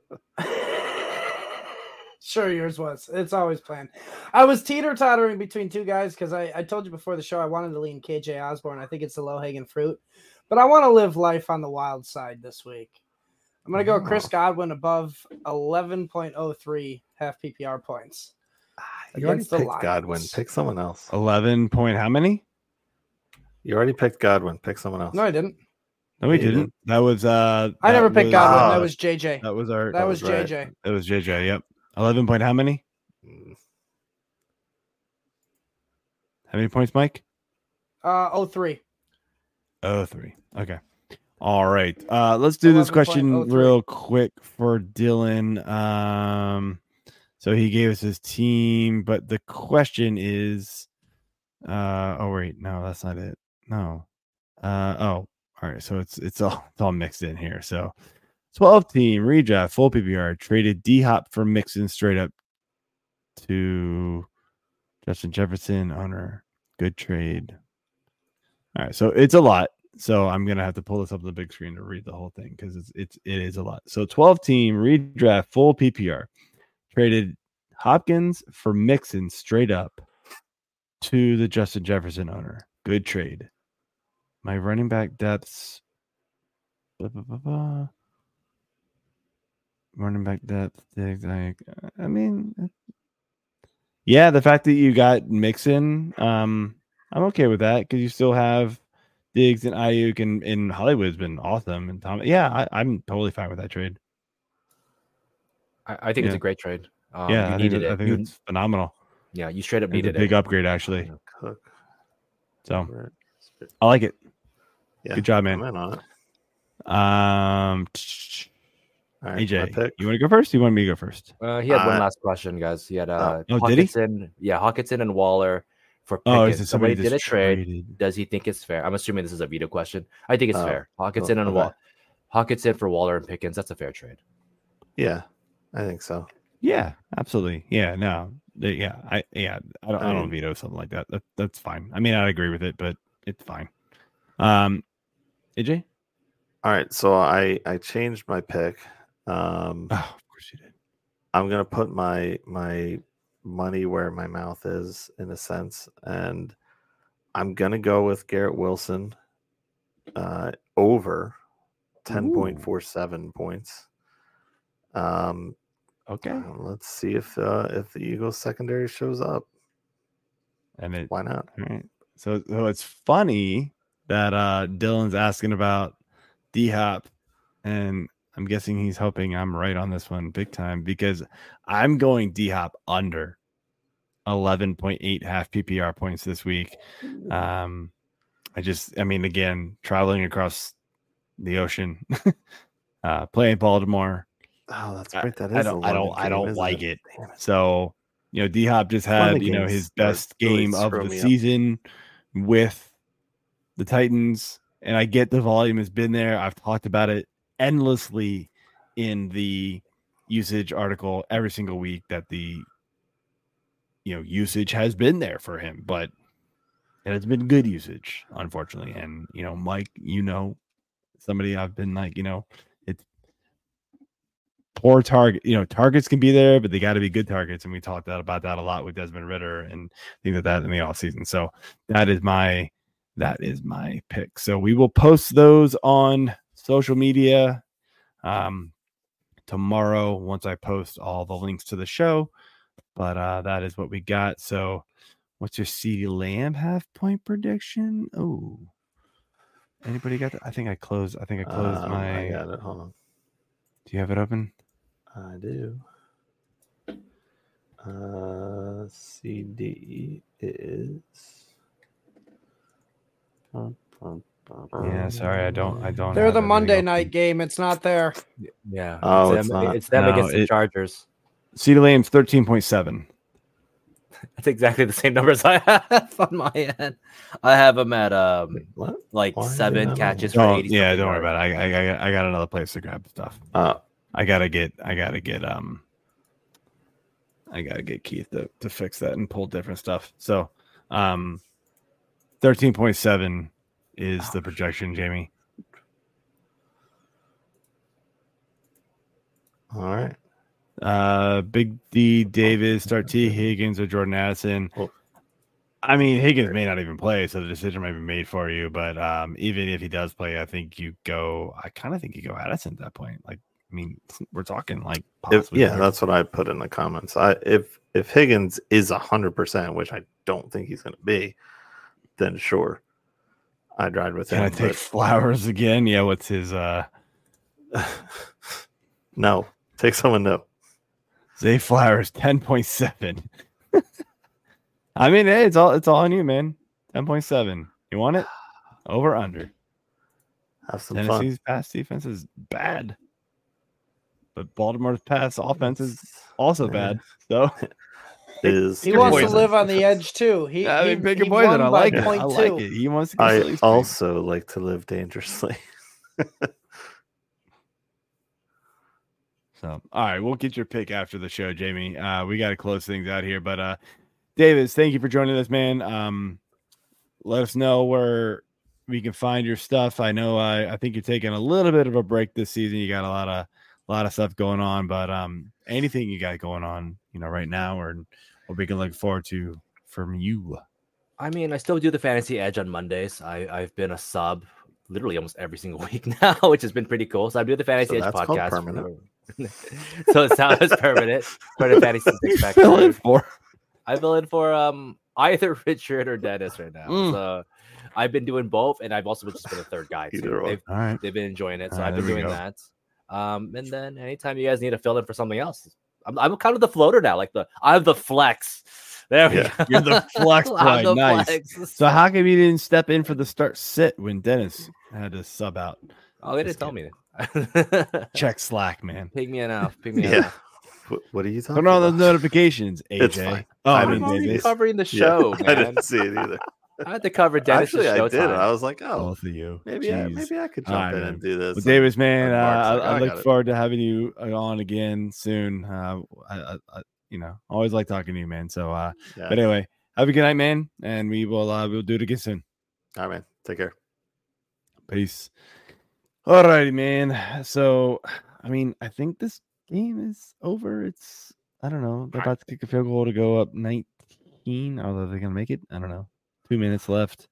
[SPEAKER 5] sure, yours was. It's always planned. I was teeter tottering between two guys because I, I told you before the show I wanted to lean K J Osborne. I think it's the low hanging fruit, but I want to live life on the wild side this week. I'm gonna go Chris
[SPEAKER 4] Oh.
[SPEAKER 5] Godwin above eleven point oh three half P P R points.
[SPEAKER 4] You already
[SPEAKER 5] against the
[SPEAKER 4] picked Godwin.
[SPEAKER 5] Lions.
[SPEAKER 4] Pick someone else.
[SPEAKER 2] eleven point how many?
[SPEAKER 4] You already picked Godwin. Pick someone else.
[SPEAKER 5] No, I didn't.
[SPEAKER 2] No, we
[SPEAKER 4] Yeah, you
[SPEAKER 2] didn't.
[SPEAKER 4] did.
[SPEAKER 2] That was uh
[SPEAKER 5] I
[SPEAKER 2] that
[SPEAKER 5] never picked
[SPEAKER 2] was,
[SPEAKER 5] Godwin.
[SPEAKER 4] uh,
[SPEAKER 5] that was J J.
[SPEAKER 2] That was our
[SPEAKER 5] That was
[SPEAKER 4] was right.
[SPEAKER 5] J J.
[SPEAKER 2] it was J J, yep. eleven point how many?
[SPEAKER 4] Mm,
[SPEAKER 2] How many points, Mike?
[SPEAKER 5] Uh, oh three.
[SPEAKER 2] Oh, three. Okay. All right. Uh, let's do this question
[SPEAKER 5] eleven point oh three.
[SPEAKER 2] real quick for Dylan. Um, so he gave us his team, but the question is, uh, oh wait, no, that's not it. No. Uh, oh, all right. So it's it's all it's all mixed in here. So twelve team redraft full P P R traded D Hop for Mixon straight up to Justin Jefferson owner. Good trade. All right, so it's a lot. So I'm gonna have to pull this up on the big screen to read the whole thing because it's it's it is a lot. So twelve team redraft full P P R traded Hopkins for Mixon straight up to the Justin Jefferson owner. Good trade. My running back depths. Blah, blah, blah, blah. Running back depth. I, I mean, yeah, the fact that you got Mixon, um, I'm okay with that because you still have Diggs and Ayuk and, and Hollywood's been awesome. And Tom, yeah, I, I'm totally fine with that trade.
[SPEAKER 6] I, I think it's
[SPEAKER 2] Yeah.
[SPEAKER 6] a great trade. Um,
[SPEAKER 2] yeah,
[SPEAKER 6] you
[SPEAKER 2] I think,
[SPEAKER 6] needed
[SPEAKER 2] that- I
[SPEAKER 6] it.
[SPEAKER 2] think
[SPEAKER 6] You-
[SPEAKER 2] it's phenomenal.
[SPEAKER 6] yeah, you straight up
[SPEAKER 2] It's a
[SPEAKER 6] needed
[SPEAKER 2] big
[SPEAKER 6] it.
[SPEAKER 2] upgrade, actually.
[SPEAKER 4] Cook.
[SPEAKER 2] So
[SPEAKER 4] Right.
[SPEAKER 2] I like it.
[SPEAKER 4] Yeah,
[SPEAKER 2] Good job,
[SPEAKER 4] I'm
[SPEAKER 2] man.
[SPEAKER 4] in on it.
[SPEAKER 2] Um,
[SPEAKER 4] All right,
[SPEAKER 2] A J,
[SPEAKER 4] my pick.
[SPEAKER 2] you want to go first? Or you want me to go first?
[SPEAKER 6] Uh, he had one
[SPEAKER 4] Uh,
[SPEAKER 6] last question, guys. He had uh,
[SPEAKER 2] oh, did he?
[SPEAKER 6] Hawkinson, yeah, Hawkinson and Waller for
[SPEAKER 2] Oh,
[SPEAKER 6] Pickens.
[SPEAKER 2] is it
[SPEAKER 6] Somebody
[SPEAKER 2] somebody
[SPEAKER 6] did a
[SPEAKER 2] that's
[SPEAKER 6] trade.
[SPEAKER 2] traded?
[SPEAKER 6] Does he think it's fair? I'm assuming this is a veto question. I think it's
[SPEAKER 4] Oh,
[SPEAKER 6] fair. Hawkinson and
[SPEAKER 4] okay.
[SPEAKER 6] Wa- Hawkinson for Waller and Pickens. That's a fair trade.
[SPEAKER 4] Yeah, I think so.
[SPEAKER 2] Yeah, absolutely. Yeah, no, they- yeah, I yeah, I don't, I
[SPEAKER 4] I
[SPEAKER 2] don't
[SPEAKER 4] mean-
[SPEAKER 2] veto something like that. that. That's fine. I mean, I agree with it, but it's fine. Um, A J.
[SPEAKER 4] All right, so I I changed my pick. Um,
[SPEAKER 2] Oh, of course you did.
[SPEAKER 4] I'm gonna put my my money where my mouth is in a sense, and I'm gonna go with Garrett Wilson uh, over ten point four seven points. Um,
[SPEAKER 2] Okay,
[SPEAKER 4] uh, let's see if uh, if the Eagles secondary shows up.
[SPEAKER 2] and it.
[SPEAKER 4] Why not?
[SPEAKER 2] All right. So, so it's funny that uh Dylan's asking about D Hop, and I'm guessing he's hoping I'm right on this one big time because I'm going D Hop under eleven point eight half P P R points this week. Um, I just, I mean, again, traveling across the ocean, uh, playing Baltimore.
[SPEAKER 4] Oh, that's
[SPEAKER 2] I-
[SPEAKER 4] right. That is.
[SPEAKER 2] I
[SPEAKER 4] a
[SPEAKER 2] don't, I don't,
[SPEAKER 4] London
[SPEAKER 2] I
[SPEAKER 4] game,
[SPEAKER 2] don't
[SPEAKER 4] isn't
[SPEAKER 2] like it.
[SPEAKER 4] Damn it.
[SPEAKER 2] So, you know, D Hop just
[SPEAKER 4] London
[SPEAKER 2] had, you know,
[SPEAKER 4] games
[SPEAKER 2] his
[SPEAKER 4] are
[SPEAKER 2] best
[SPEAKER 4] really
[SPEAKER 2] game of
[SPEAKER 4] screw
[SPEAKER 2] the
[SPEAKER 4] me up.
[SPEAKER 2] season with the Titans. And I get the volume has been there. I've talked about it endlessly in the usage article every single week that the you know usage has been there for him, but it has been good usage, unfortunately. And you know, Mike, you know, somebody I've been like, you know, it's poor target. You know, targets can be there, but they got to be good targets, and we talked that, about that a lot with Desmond Ridder and things like that in the offseason. So that is my that is my pick. So we will post those on social media um, tomorrow once I post all the links to the show. But uh, that is what we got. So what's your CeeDee Lamb half point prediction? Oh, anybody got that? I think I closed. I think I closed
[SPEAKER 4] um,
[SPEAKER 2] my.
[SPEAKER 4] I got it. Hold on.
[SPEAKER 2] Do you have it open?
[SPEAKER 4] I do. Uh, C D is.
[SPEAKER 2] Yeah, sorry, I don't. I don't.
[SPEAKER 5] They're
[SPEAKER 2] have
[SPEAKER 5] the
[SPEAKER 2] everything
[SPEAKER 5] Monday
[SPEAKER 2] open.
[SPEAKER 5] night game. It's not there.
[SPEAKER 6] Yeah.
[SPEAKER 4] Oh,
[SPEAKER 6] it's
[SPEAKER 4] it's
[SPEAKER 6] them,
[SPEAKER 4] not.
[SPEAKER 6] it's them
[SPEAKER 2] No,
[SPEAKER 6] against the
[SPEAKER 2] it-
[SPEAKER 6] Chargers.
[SPEAKER 2] CeeDee Lamb's thirteen point seven.
[SPEAKER 6] That's exactly the same numbers I have on my end. I have them at um
[SPEAKER 4] What?
[SPEAKER 6] like
[SPEAKER 4] Why is it
[SPEAKER 6] seven
[SPEAKER 4] not
[SPEAKER 6] catches
[SPEAKER 4] on?
[SPEAKER 6] for
[SPEAKER 2] Don't,
[SPEAKER 6] eighty.
[SPEAKER 2] yeah,
[SPEAKER 6] something
[SPEAKER 2] don't worry
[SPEAKER 6] yards.
[SPEAKER 2] about it. I, I, I, got- I got another place to grab stuff.
[SPEAKER 4] Uh,
[SPEAKER 2] I gotta get. I gotta get. Um. I gotta get Keith to, to fix that and pull different stuff. So, um, thirteen point seven is the projection, Jamie.
[SPEAKER 4] all right.
[SPEAKER 2] Uh, Big D, Davis, start T Higgins or Jordan Addison.
[SPEAKER 4] Oh.
[SPEAKER 2] I mean, Higgins may not even play, so the decision might be made for you. But um, even if he does play, I think you go. I kind of think you go Addison at that point. Like, I mean, we're talking like
[SPEAKER 4] If,
[SPEAKER 2] possibly.
[SPEAKER 4] yeah, that's what I put in the comments. I if if Higgins is a hundred percent, which I don't think he's going to be, then sure, I'd ride with
[SPEAKER 2] Can
[SPEAKER 4] him.
[SPEAKER 2] I take Flowers again? Yeah. What's his? Uh,
[SPEAKER 4] but- no, take someone new.
[SPEAKER 2] Zay Flowers, ten point seven. I mean, hey, it's all it's all on you, man. Ten point seven. You want it? Over under.
[SPEAKER 4] Have some
[SPEAKER 2] Tennessee's pass defense is bad, but Baltimore's pass offense is also bad. So
[SPEAKER 4] fun. Is
[SPEAKER 5] He
[SPEAKER 2] Your
[SPEAKER 5] wants to
[SPEAKER 2] poison.
[SPEAKER 5] live on the edge too. He,
[SPEAKER 2] I
[SPEAKER 5] he,
[SPEAKER 2] mean, pick
[SPEAKER 5] he
[SPEAKER 2] your poison.
[SPEAKER 5] won
[SPEAKER 2] I
[SPEAKER 5] by
[SPEAKER 2] like it.
[SPEAKER 5] point
[SPEAKER 2] I
[SPEAKER 5] two.
[SPEAKER 2] like it. He wants to get
[SPEAKER 4] I
[SPEAKER 2] silly string.
[SPEAKER 4] also like to live dangerously.
[SPEAKER 2] So, all right, we'll get your pick after the show, Jamie. Uh, we got to close things out here, but uh, Davis, thank you for joining us, man. Um, let us know where we can find your stuff. I know I, I think you're taking a little bit of a break this season. You got a lot of a lot of stuff going on, but um, anything you got going on, you know, right now, or what we can look forward to from you.
[SPEAKER 6] I mean, I still do the Fantasy Edge on Mondays. I, I've been a sub literally almost every single week now, which has been pretty cool. So I do the Fantasy
[SPEAKER 4] So
[SPEAKER 6] Edge
[SPEAKER 4] that's called
[SPEAKER 6] podcast.
[SPEAKER 4] permanent.
[SPEAKER 6] So it sounds permanent for the Fantasy Six Pack.
[SPEAKER 2] Fill in for.
[SPEAKER 6] I fill in for um either Richard or Dennis right now.
[SPEAKER 2] Mm.
[SPEAKER 6] So I've been doing both, and I've also just been a third guy
[SPEAKER 4] Either
[SPEAKER 6] too.
[SPEAKER 4] or.
[SPEAKER 6] They've,
[SPEAKER 2] All right.
[SPEAKER 6] they've been enjoying it, so
[SPEAKER 2] Ah,
[SPEAKER 6] I've been
[SPEAKER 2] there we
[SPEAKER 6] doing
[SPEAKER 2] go.
[SPEAKER 6] that. Um, and then anytime you guys need to fill in for something else, I'm, I'm kind of the floater now, like the I'm the flex. There we
[SPEAKER 4] Yeah.
[SPEAKER 6] go.
[SPEAKER 2] You're the flex
[SPEAKER 6] I'm
[SPEAKER 2] boy.
[SPEAKER 6] the
[SPEAKER 2] Nice.
[SPEAKER 6] flex.
[SPEAKER 2] So how come you didn't step in for the start sit when Dennis had to sub out?
[SPEAKER 6] Oh, they
[SPEAKER 2] Just
[SPEAKER 6] didn't tell me.
[SPEAKER 2] Check Slack, man.
[SPEAKER 6] Pig me enough. Pig me
[SPEAKER 4] Yeah.
[SPEAKER 6] enough.
[SPEAKER 4] What, what are you talking
[SPEAKER 2] Turn on those
[SPEAKER 4] about?
[SPEAKER 2] notifications, A J.
[SPEAKER 4] It's fine.
[SPEAKER 2] Oh,
[SPEAKER 4] I
[SPEAKER 2] I
[SPEAKER 6] I'm
[SPEAKER 2] mean,
[SPEAKER 4] didn't
[SPEAKER 6] already
[SPEAKER 2] Davis.
[SPEAKER 6] covering the
[SPEAKER 4] Yeah,
[SPEAKER 6] show,
[SPEAKER 4] I
[SPEAKER 6] man.
[SPEAKER 4] didn't see it either.
[SPEAKER 6] I had to cover Dennis'
[SPEAKER 4] Actually, I did.
[SPEAKER 6] showtime.
[SPEAKER 4] I was like, oh,
[SPEAKER 2] Both of you.
[SPEAKER 4] maybe, I,
[SPEAKER 2] Jeez.
[SPEAKER 4] maybe I could
[SPEAKER 2] All
[SPEAKER 4] jump
[SPEAKER 2] right,
[SPEAKER 4] in
[SPEAKER 2] man.
[SPEAKER 4] and do this.
[SPEAKER 2] Well,
[SPEAKER 4] And-
[SPEAKER 2] Davis, man,
[SPEAKER 4] and
[SPEAKER 2] uh,
[SPEAKER 4] Mark's
[SPEAKER 2] I,
[SPEAKER 4] like,
[SPEAKER 2] I
[SPEAKER 4] "I
[SPEAKER 2] look
[SPEAKER 4] got it."
[SPEAKER 2] forward to having you on again soon. Uh, I, I, I, you know, always like talking to you, man. So, uh,
[SPEAKER 4] Yeah.
[SPEAKER 2] but anyway, have a good night, man, and we will uh, we'll do it again soon.
[SPEAKER 4] All right, man. Take care.
[SPEAKER 2] Peace. All righty, man. So, I mean, I think this game is over. It's I don't know. They're about to kick a field goal to go up nineteen. Although they're gonna make it, I don't know. Two minutes left.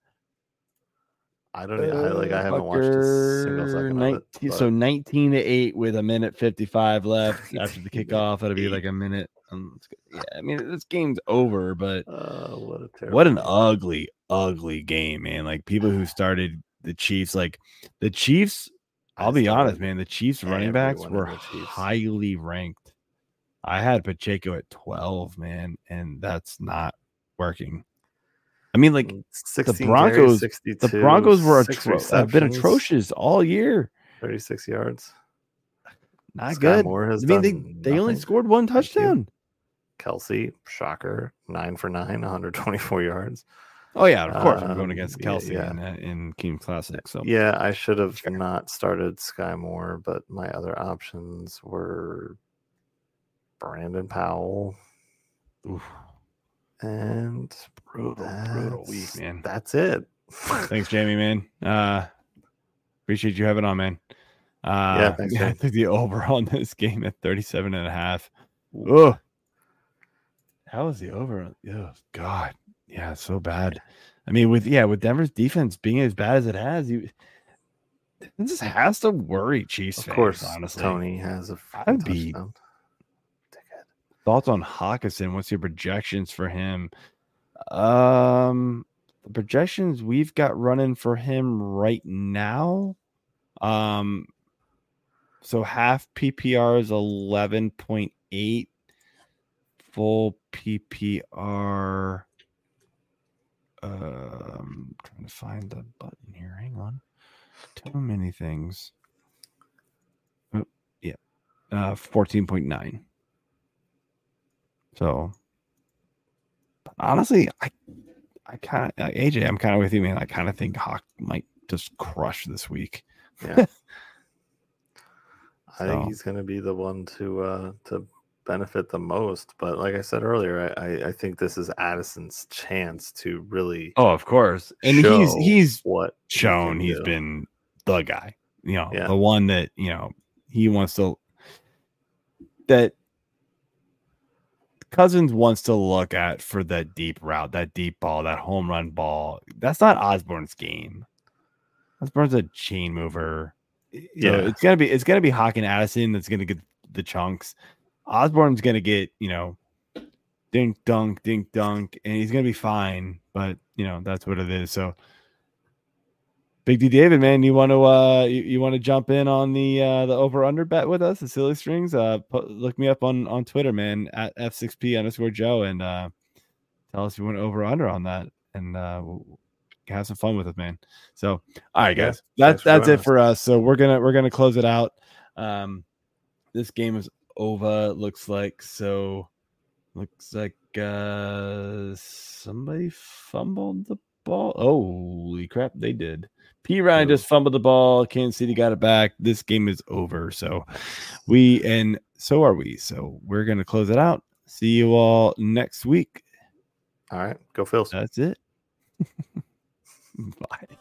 [SPEAKER 4] I don't. I, like. I haven't watched a single
[SPEAKER 2] Fucker,
[SPEAKER 4] second
[SPEAKER 2] nineteen,
[SPEAKER 4] of it. but-
[SPEAKER 2] so nineteen to eight with a minute fifty-five left after the kickoff. It'll be like a minute. Um, it's good. Yeah, I mean this game's over, but
[SPEAKER 4] Oh, what a terrible.
[SPEAKER 2] what an
[SPEAKER 4] game.
[SPEAKER 2] ugly, ugly game, man. Like people who started the Chiefs, like the Chiefs.
[SPEAKER 4] I
[SPEAKER 2] I'll be
[SPEAKER 4] started
[SPEAKER 2] honest, man. The Chiefs running backs
[SPEAKER 4] everyone
[SPEAKER 2] were
[SPEAKER 4] in the Chiefs.
[SPEAKER 2] highly ranked. I had Pacheco at twelve, man, and that's not working. I mean, like
[SPEAKER 4] sixteen
[SPEAKER 2] Broncos-
[SPEAKER 4] carries,
[SPEAKER 2] the
[SPEAKER 4] sixty-two,
[SPEAKER 2] Broncos were
[SPEAKER 4] six
[SPEAKER 2] atro- have been
[SPEAKER 4] receptions,
[SPEAKER 2] atrocious all year.
[SPEAKER 4] thirty-six yards.
[SPEAKER 2] Not
[SPEAKER 4] Sky
[SPEAKER 2] good.
[SPEAKER 4] Moore has
[SPEAKER 2] I mean, they,
[SPEAKER 4] done
[SPEAKER 2] they only
[SPEAKER 4] nothing.
[SPEAKER 2] scored one
[SPEAKER 4] Thank you.
[SPEAKER 2] touchdown.
[SPEAKER 4] Kelsey, shocker, nine for nine, one hundred twenty-four yards.
[SPEAKER 2] Oh yeah, of course. I'm going
[SPEAKER 4] Um,
[SPEAKER 2] against
[SPEAKER 4] yeah,
[SPEAKER 2] Kelsey
[SPEAKER 4] yeah.
[SPEAKER 2] in, uh, in King Classic. So
[SPEAKER 4] Yeah, I should have not started Sky Moore, but my other options were Brandon Powell.
[SPEAKER 2] Oof.
[SPEAKER 4] And
[SPEAKER 2] Brutal, brutal week, man.
[SPEAKER 4] That's it.
[SPEAKER 2] Thanks, Jamie, man. Uh, appreciate you having on, man. Uh,
[SPEAKER 4] yeah, thanks,
[SPEAKER 2] yeah, I
[SPEAKER 4] man.
[SPEAKER 2] took the over on this game at thirty-seven and a half. Oh, how was the over? Oh, God. Yeah, so bad. I mean, with yeah, with Denver's defense being as bad as it has, you this has to worry Chiefs
[SPEAKER 4] Of
[SPEAKER 2] fans,
[SPEAKER 4] course,
[SPEAKER 2] honestly.
[SPEAKER 4] Tony has a
[SPEAKER 2] I'd be
[SPEAKER 4] touchdown.
[SPEAKER 2] Thoughts on Hawkinson? What's your projections for him? Um, the projections we've got running for him right now. Um, so half P P R is eleven point eight. Full P P R. Um, trying to find the button here. Hang on. Too many things. Oh, yeah. Uh, fourteen point nine. So honestly, I I kind of A J, I'm kind of with you, man. I kind of think Hawk might just crush this week.
[SPEAKER 4] Yeah. I
[SPEAKER 2] So.
[SPEAKER 4] think he's going to be the one to uh, to benefit the most. But like I said earlier, I, I, I think this is Addison's chance to really.
[SPEAKER 2] Oh, of course, and
[SPEAKER 4] show
[SPEAKER 2] he's he's
[SPEAKER 4] what
[SPEAKER 2] shown
[SPEAKER 4] he
[SPEAKER 2] he's
[SPEAKER 4] do.
[SPEAKER 2] been the guy. You know,
[SPEAKER 4] Yeah.
[SPEAKER 2] the one that you know he wants to. That Cousins wants to look at for that deep route, that deep ball, that home run ball. That's not Osborne's game. Osborne's a chain mover. So
[SPEAKER 4] Yeah.
[SPEAKER 2] it's gonna be it's gonna be Hawk and Addison that's gonna get the chunks. Osborne's gonna get, you know, dink dunk, dink dunk, and he's gonna be fine. But you know, that's what it is. So Big D David, man, you want to uh you, you want to jump in on the uh the over under bet with us, the silly strings? Uh put, look me up on on Twitter, man, at F six P underscore Joe, and uh tell us you want over under on that, and uh we'll have some fun with it, man. So all right, guys,
[SPEAKER 4] Yeah,
[SPEAKER 2] that's
[SPEAKER 4] thanks for
[SPEAKER 2] that's
[SPEAKER 4] joining
[SPEAKER 2] it
[SPEAKER 4] us.
[SPEAKER 2] for us. So we're gonna we're gonna close it out. Um this game is over, looks like. So looks like uh somebody fumbled the ball. Holy crap, they did. P. Ryan
[SPEAKER 4] Ooh.
[SPEAKER 2] just fumbled the ball. Kansas City got it back. This game is over. So we and so are we. So we're gonna close it out. See you all next week.
[SPEAKER 4] All right, go Phils.
[SPEAKER 2] That's it. Bye.